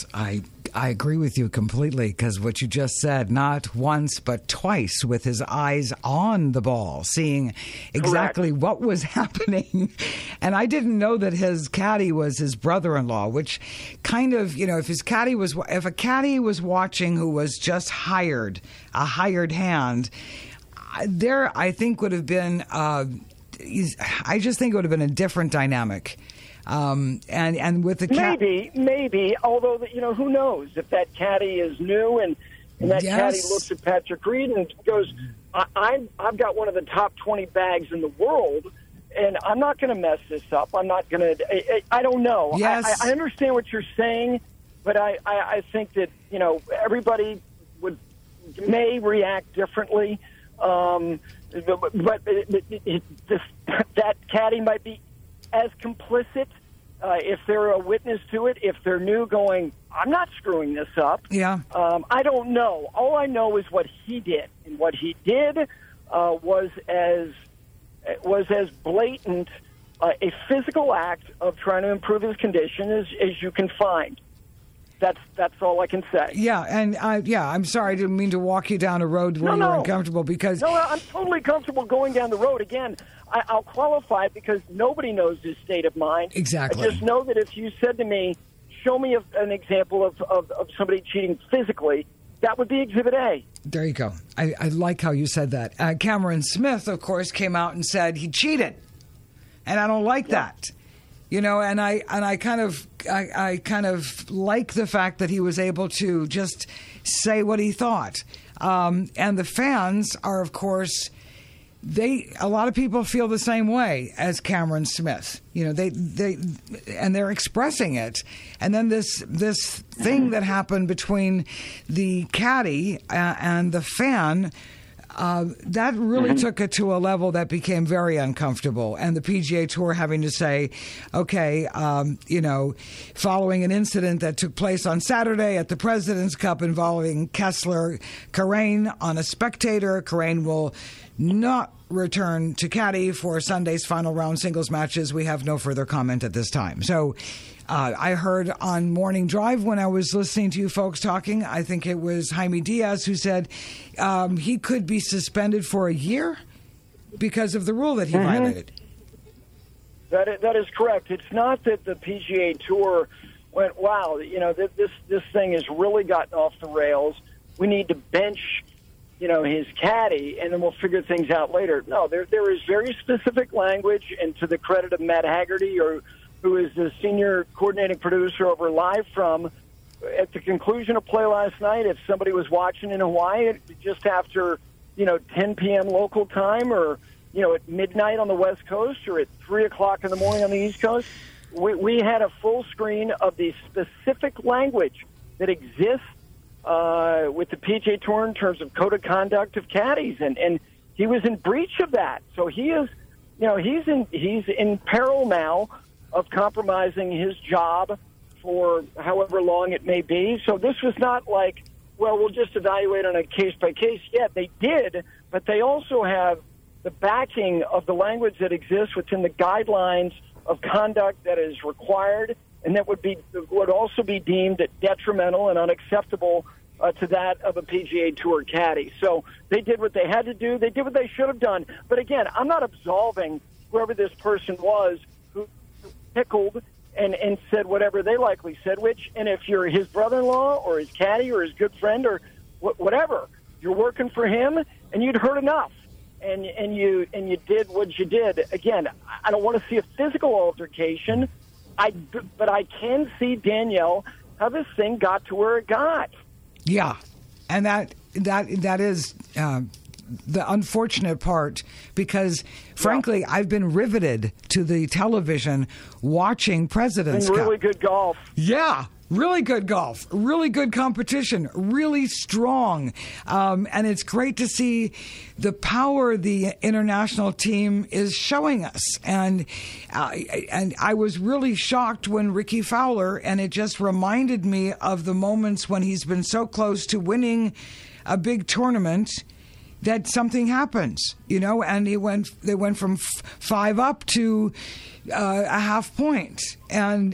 I agree with you completely, because what you just said, not once but twice, with his eyes on the ball, seeing exactly what was happening. And I didn't know that his caddy was his brother-in-law, which kind of, if a caddy was watching who was just a hired hand, there I think would have been, I just think it would have been a different dynamic. And with the maybe, although who knows if that caddy is new and that caddy looks at Patrick Reed and goes, I've got one of the top 20 bags in the world, and I'm not going to mess this up. I'm not going to. I don't know. Yes. I understand what you're saying, but I think that everybody may react differently. But that caddy might be as complicit if they're a witness to it, if they're new going, I'm not screwing this up. Yeah. I don't know. All I know is what he did. And what he did was as blatant a physical act of trying to improve his condition as you can find. That's all I can say. Yeah, and I'm sorry, I didn't mean to walk you down a road where you were uncomfortable, because... No, I'm totally comfortable going down the road. Again, I'll qualify it because nobody knows his state of mind. Exactly. I just know that if you said to me, show me an example of somebody cheating physically, that would be Exhibit A. There you go. I like how you said that. Cameron Smith, of course, came out and said he cheated, and I don't like that. And I kind of like the fact that he was able to just say what he thought. And the fans are, of course, a lot of people feel the same way as Cameron Smith. They're expressing it. And then this thing that happened between the caddy and the fan, that really took it to a level that became very uncomfortable. And the PGA Tour having to say, okay, following an incident that took place on Saturday at the President's Cup involving Kessler Kerrane on a spectator, Kerrane will not return to caddy for Sunday's final round singles matches. We have no further comment at this time. So I heard on Morning Drive when I was listening to you folks talking, I think it was Jaime Diaz who said he could be suspended for a year because of the rule that he violated. That is correct. It's not that the PGA Tour went, wow, this thing has really gotten off the rails. We need to bench his caddy, and then we'll figure things out later. No, there is very specific language, and to the credit of Matt Haggerty, who is the senior coordinating producer over Live From, at the conclusion of play last night, if somebody was watching in Hawaii just after 10 p.m. local time, or at midnight on the West Coast, or at 3 o'clock in the morning on the East Coast, we had a full screen of the specific language that exists with the PGA Tour in terms of code of conduct of caddies, and he was in breach of that. So he is, he's in peril now of compromising his job for however long it may be. So this was not like, well, we'll just evaluate on a case by case. Yeah, they did, but they also have the backing of the language that exists within the guidelines of conduct that is required, and that would also be deemed detrimental and unacceptable to that of a PGA Tour caddy. So they did what they had to do. They did what they should have done. But again, I'm not absolving whoever this person was who tickled and said whatever they likely said, and if you're his brother-in-law or his caddy or his good friend or whatever, you're working for him and you'd heard enough. And you did what you did. Again, I don't want to see a physical altercation, but I can see, Danielle, how this thing got to where it got. Yeah, and that is the unfortunate part, because, frankly, I've been riveted to the television watching President's Cup. Really good golf. Yeah. Really good golf, really good competition, really strong. And it's great to see the power the international team is showing us. And I was really shocked when Ricky Fowler, and it just reminded me of the moments when he's been so close to winning a big tournament that something happens, and they went from 5 up to a half point. And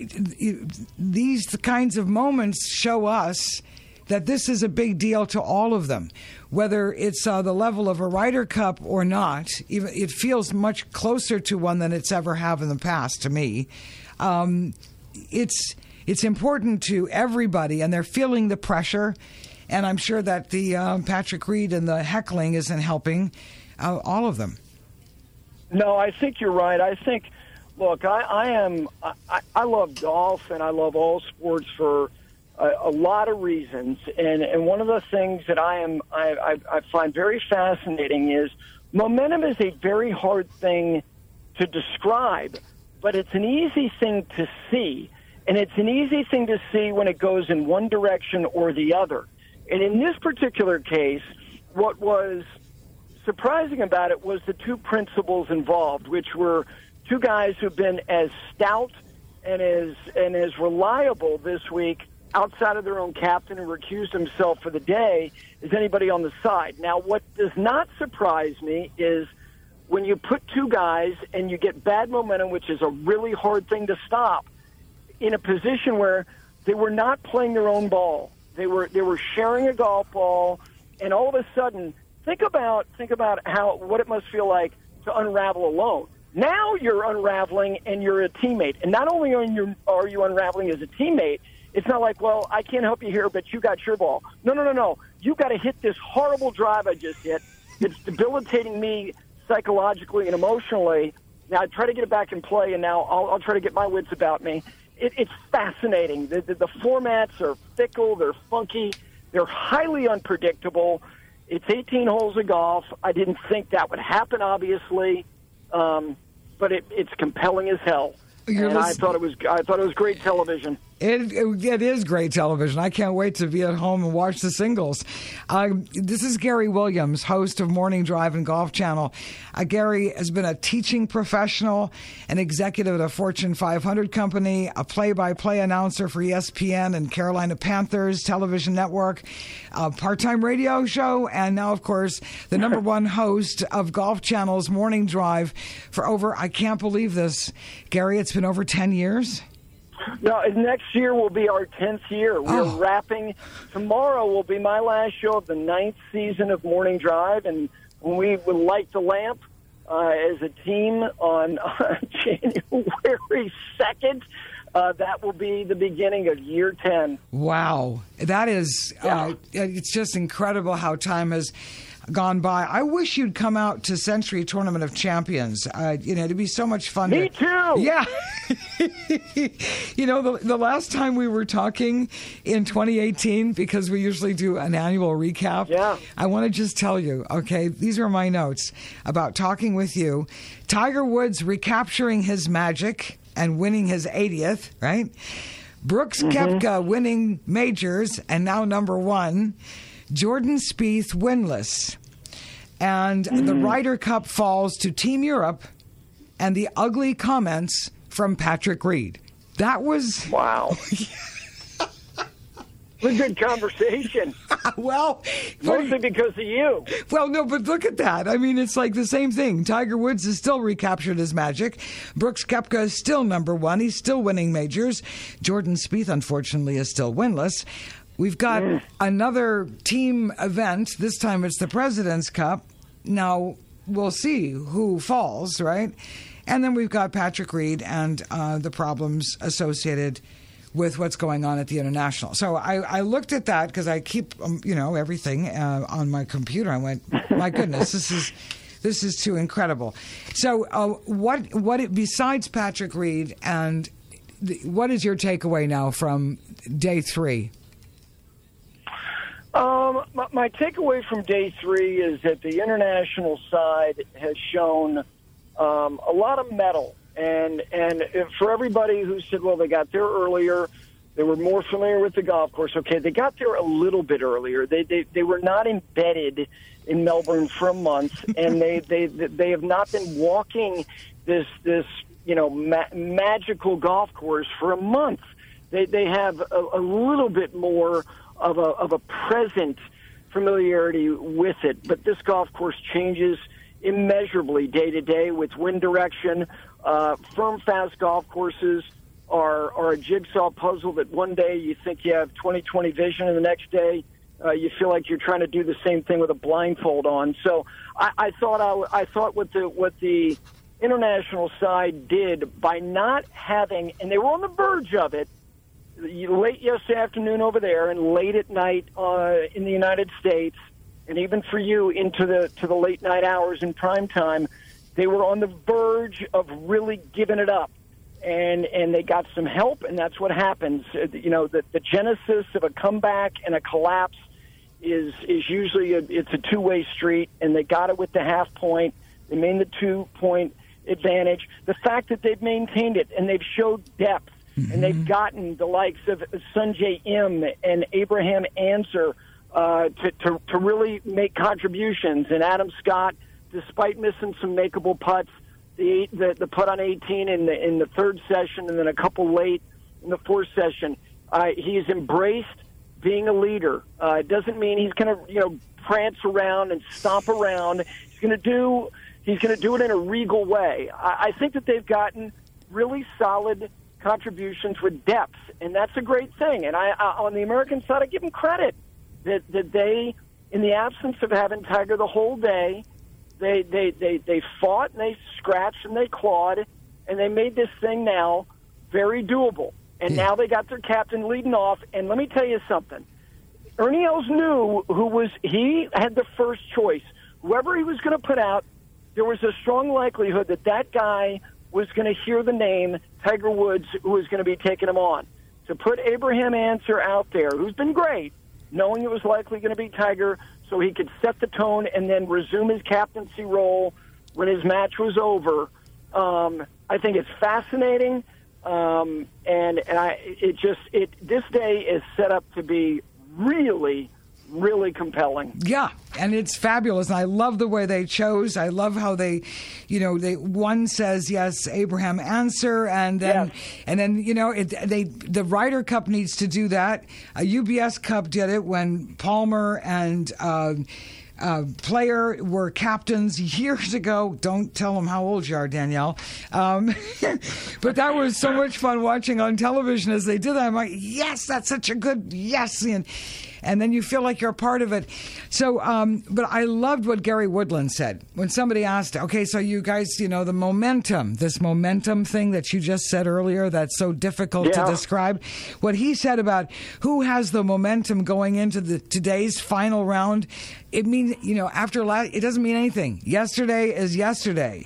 these kinds of moments show us that this is a big deal to all of them, whether it's the level of a Ryder Cup or not. Even it feels much closer to one than it's ever have in the past to me. It's important to everybody, and they're feeling the pressure. And I'm sure that the Patrick Reed and the heckling isn't helping all of them. No, I think you're right. I think, look, I love golf and I love all sports for a lot of reasons. And one of the things that I find very fascinating is momentum is a very hard thing to describe, but it's an easy thing to see. And it's an easy thing to see when it goes in one direction or the other. And in this particular case, what was surprising about it was the two principals involved, which were two guys who've been as stout and as reliable this week outside of their own captain, who recused himself for the day, as anybody on the side. Now, what does not surprise me is when you put two guys and you get bad momentum, which is a really hard thing to stop, in a position where they were not playing their own ball. They were sharing a golf ball, and all of a sudden, think about what it must feel like to unravel alone. Now you're unraveling, and you're a teammate. And not only are you unraveling as a teammate, it's not like, well, I can't help you here, but you got your ball. No. You've got to hit this horrible drive I just hit. It's debilitating me psychologically and emotionally. Now I try to get it back in play, and now I'll try to get my wits about me. It's fascinating. The formats are fickle. They're funky. They're highly unpredictable. It's 18 holes of golf. I didn't think that would happen, obviously, but it's compelling as hell. I thought it was great television. It is great television. I can't wait to be at home and watch the singles. This is Gary Williams, host of Morning Drive and Golf Channel. Gary has been a teaching professional, an executive at a Fortune 500 company, a play-by-play announcer for ESPN and Carolina Panthers television network, a part-time radio show, and now, of course, the number one host of Golf Channel's Morning Drive for over, I can't believe this, Gary, it's been over 10 years? No, next year will be our 10th year. We're wrapping. Tomorrow will be my last show of the 9th season of Morning Drive, and when we would light the lamp as a team on January 2nd, that will be the beginning of year 10. Wow. That is, it's just incredible how time has gone by. I wish you'd come out to Century Tournament of Champions. It'd be so much fun. Me too. Yeah. The last time we were talking in 2018, because we usually do an annual recap. Yeah. I want to just tell you, okay, these are my notes about talking with you. Tiger Woods recapturing his magic and winning his 80th, right? Brooks Koepka winning majors and now number one. Jordan Spieth winless. And the Ryder Cup falls to Team Europe and the ugly comments from Patrick Reed. That was... Wow. A good conversation. Well, mostly because of you. Well, no, but look at that. I mean, it's like the same thing. Tiger Woods has still recaptured his magic. Brooks Koepka is still number one. He's still winning majors. Jordan Spieth, unfortunately, is still winless. We've got another team event. This time it's the President's Cup. Now, we'll see who falls, right? And then we've got Patrick Reed and the problems associated with what's going on at the International. So I looked at that because I keep, everything on my computer. I went, my goodness, this is too incredible. So besides Patrick Reed, and what is your takeaway now from day 3? My takeaway from day 3 is that the international side has shown a lot of mettle. And for everybody who said, well, they got there earlier, they were more familiar with the golf course. Okay, they got there a little bit earlier. They were not embedded in Melbourne for a month, and they have not been walking this magical golf course for a month. They have a little bit more of a present familiarity with it, but this golf course changes immeasurably day to day with wind direction. Firm, fast golf courses are a jigsaw puzzle that one day you think you have 20/20 vision, and the next day you feel like you're trying to do the same thing with a blindfold on. So I thought what the international side did by not having, and they were on the verge of it, late yesterday afternoon over there and late at night in the United States, and even for you into the late night hours in prime time, they were on the verge of really giving it up, and they got some help, and that's what happens. The genesis of a comeback and a collapse is usually it's a two-way street, and they got it with the half point. They made the 2-point advantage. The fact that they've maintained it and they've showed depth. And they've gotten the likes of Sungjae Im and Abraham Ancer to really make contributions. And Adam Scott, despite missing some makeable putts, the putt on 18 in the third session and then a couple late in the fourth session, he's embraced being a leader. It doesn't mean he's going to prance around and stomp around. He's going to do it in a regal way. I think that they've gotten really solid contributions with depth, and that's a great thing. And I on the American side, I give them credit that they, in the absence of having Tiger the whole day, they fought and they scratched and they clawed, and they made this thing now very doable. And now they got their captain leading off. And let me tell you something. Ernie Els knew he had the first choice. Whoever he was going to put out, there was a strong likelihood that guy was going to hear the name Tiger Woods, who was going to be taking him on. To put Abraham Ancer out there, who's been great, knowing it was likely going to be Tiger, so he could set the tone and then resume his captaincy role when his match was over. I think it's fascinating. This day is set up to be really, really compelling. Yeah, and it's fabulous. And I love the way they chose. I love how they one says yes, Abraham answer, and then the Ryder Cup needs to do that. A UBS Cup did it when Palmer and Player were captains years ago. Don't tell them how old you are, Danielle. But that was so much fun watching on television as they did that. I'm like, yes, that's such a good yes. And then you feel like you're a part of it. So, but I loved what Gary Woodland said when somebody asked, okay, so you guys, the momentum, this momentum thing that you just said earlier, that's so difficult to describe. What he said about who has the momentum going into today's final round, it means, after last, it doesn't mean anything. Yesterday is yesterday.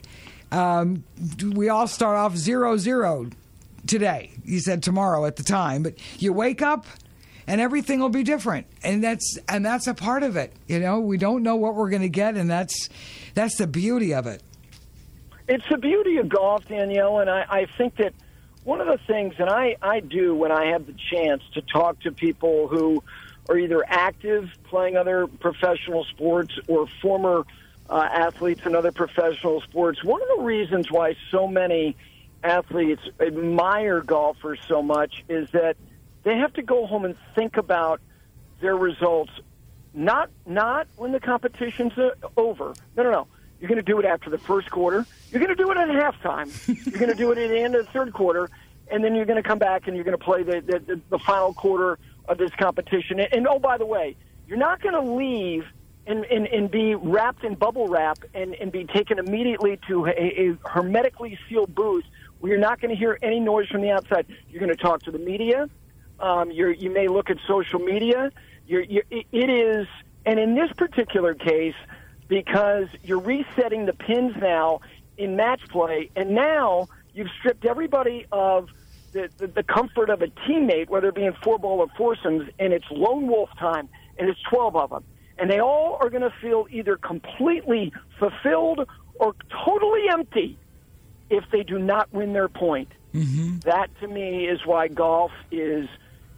We all start off 0-0 today. He said tomorrow at the time, but you wake up and everything will be different. And that's a part of it. We don't know what we're going to get, and that's the beauty of it. It's the beauty of golf, Danielle, and I think that one of the things, and I do when I have the chance to talk to people who are either active playing other professional sports or former athletes in other professional sports, one of the reasons why so many athletes admire golfers so much is that they have to go home and think about their results, not when the competition's over. No. You're going to do it after the first quarter. You're going to do it at halftime. You're going to do it at the end of the third quarter, and then you're going to come back and you're going to play the final quarter of this competition. And oh, by the way, you're not going to leave and be wrapped in bubble wrap and be taken immediately to a hermetically sealed booth where you're not going to hear any noise from the outside. You're going to talk to the media. You may look at social media. It is, and in this particular case, because you're resetting the pins now in match play, and now you've stripped everybody of the comfort of a teammate, whether it be in four-ball or foursomes, and it's lone wolf time, and it's 12 of them. And they all are going to feel either completely fulfilled or totally empty if they do not win their point. Mm-hmm. That, to me, is why golf is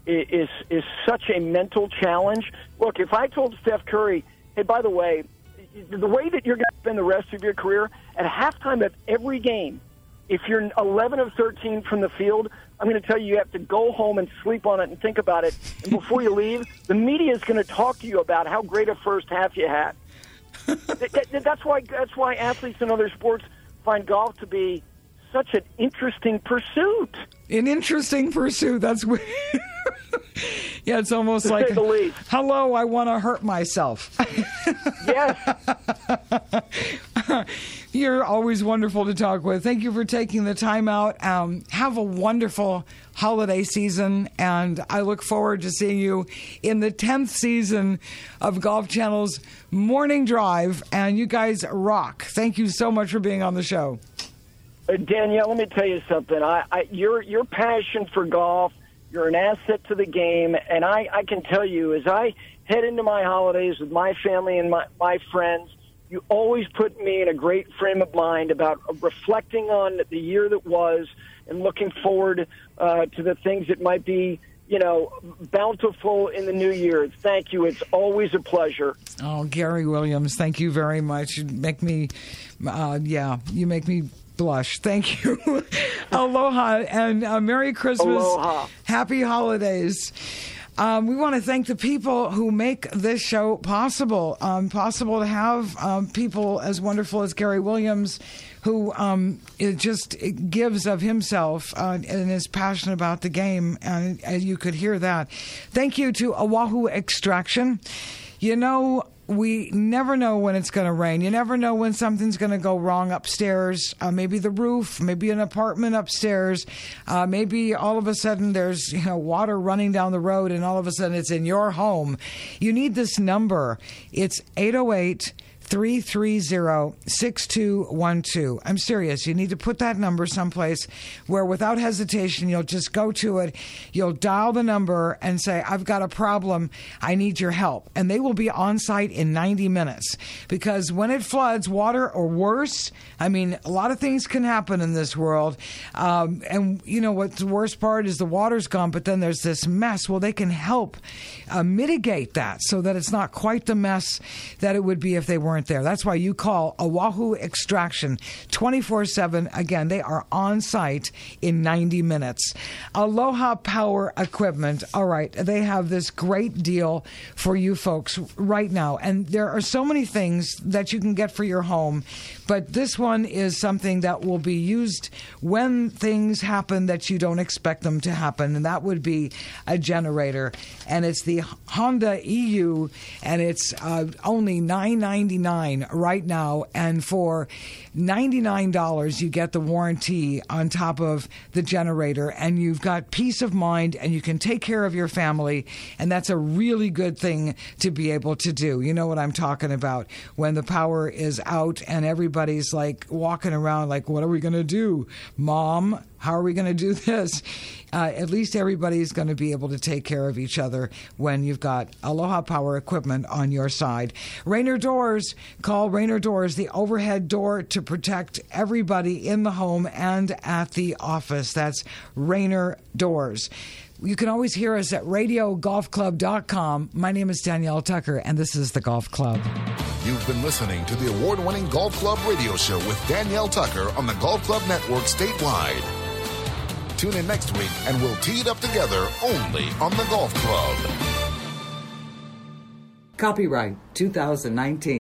such a mental challenge. Look, if I told Steph Curry, hey, by the way that you're going to spend the rest of your career, at halftime of every game, if you're 11 of 13 from the field, I'm going to tell you have to go home and sleep on it and think about it. And before you leave, the media is going to talk to you about how great a first half you had. That's why athletes in other sports find golf to be such an interesting pursuit. An interesting pursuit. That's weird. Yeah, it's almost to like, say the least. Hello, I want to hurt myself. Yes. You're always wonderful to talk with. Thank you for taking the time out. Have a wonderful holiday season, and I look forward to seeing you in the 10th season of Golf Channel's Morning Drive, and you guys rock. Thank you so much for being on the show. Danielle, let me tell you something. Your passion for golf, you're an asset to the game, and I can tell you, as I head into my holidays with my family and my friends, you always put me in a great frame of mind about reflecting on the year that was and looking forward to the things that might be, bountiful in the new year. Thank you. It's always a pleasure. Oh, Gary Williams, thank you very much. You make me, you make me blush. Thank you. Aloha and Merry Christmas. Aloha. Happy holidays. We want to thank the people who make this show possible. Possible to have people as wonderful as Gary Williams, who it gives of himself and is passionate about the game, and you could hear that. Thank you to Oahu Extraction. We never know when it's going to rain. You never know when something's going to go wrong upstairs. Maybe the roof, maybe an apartment upstairs. Maybe all of a sudden there's water running down the road, and all of a sudden it's in your home. You need this number. It's 808 330-6212. I'm serious. You need to put that number someplace where without hesitation you'll just go to it. You'll dial the number and say, I've got a problem. I need your help. And they will be on site in 90 minutes. Because when it floods, water or worse, I mean, a lot of things can happen in this world. And you know what the worst part is? The water's gone, but then there's this mess. Well, they can help mitigate that so that it's not quite the mess that it would be if they weren't there. That's why you call Oahu Extraction 24/7. Again, they are on site in 90 minutes. Aloha Power Equipment. All right, they have this great deal for you folks right now. And there are so many things that you can get for your home, but this one is something that will be used when things happen that you don't expect them to happen, and that would be a generator. And it's the Honda EU, and it's only $9.99 right now, and for $99 you get the warranty on top of the generator, and you've got peace of mind, and you can take care of your family, and that's a really good thing to be able to do. You know what I'm talking about, when the power is out and everybody's like walking around like, what are we going to do, Mom? How are we going to do this? At least everybody's going to be able to take care of each other when you've got Aloha Power Equipment on your side. Rainer Doors. Call Rainer Doors, the overhead door to protect everybody in the home and at the office. That's Rainer Doors. You can always hear us at radiogolfclub.com. My name is Danielle Tucker, and this is The Golf Club. You've been listening to the award-winning Golf Club radio show with Danielle Tucker on the Golf Club Network statewide. Tune in next week, and we'll tee it up together only on the Golf Club. Copyright 2019.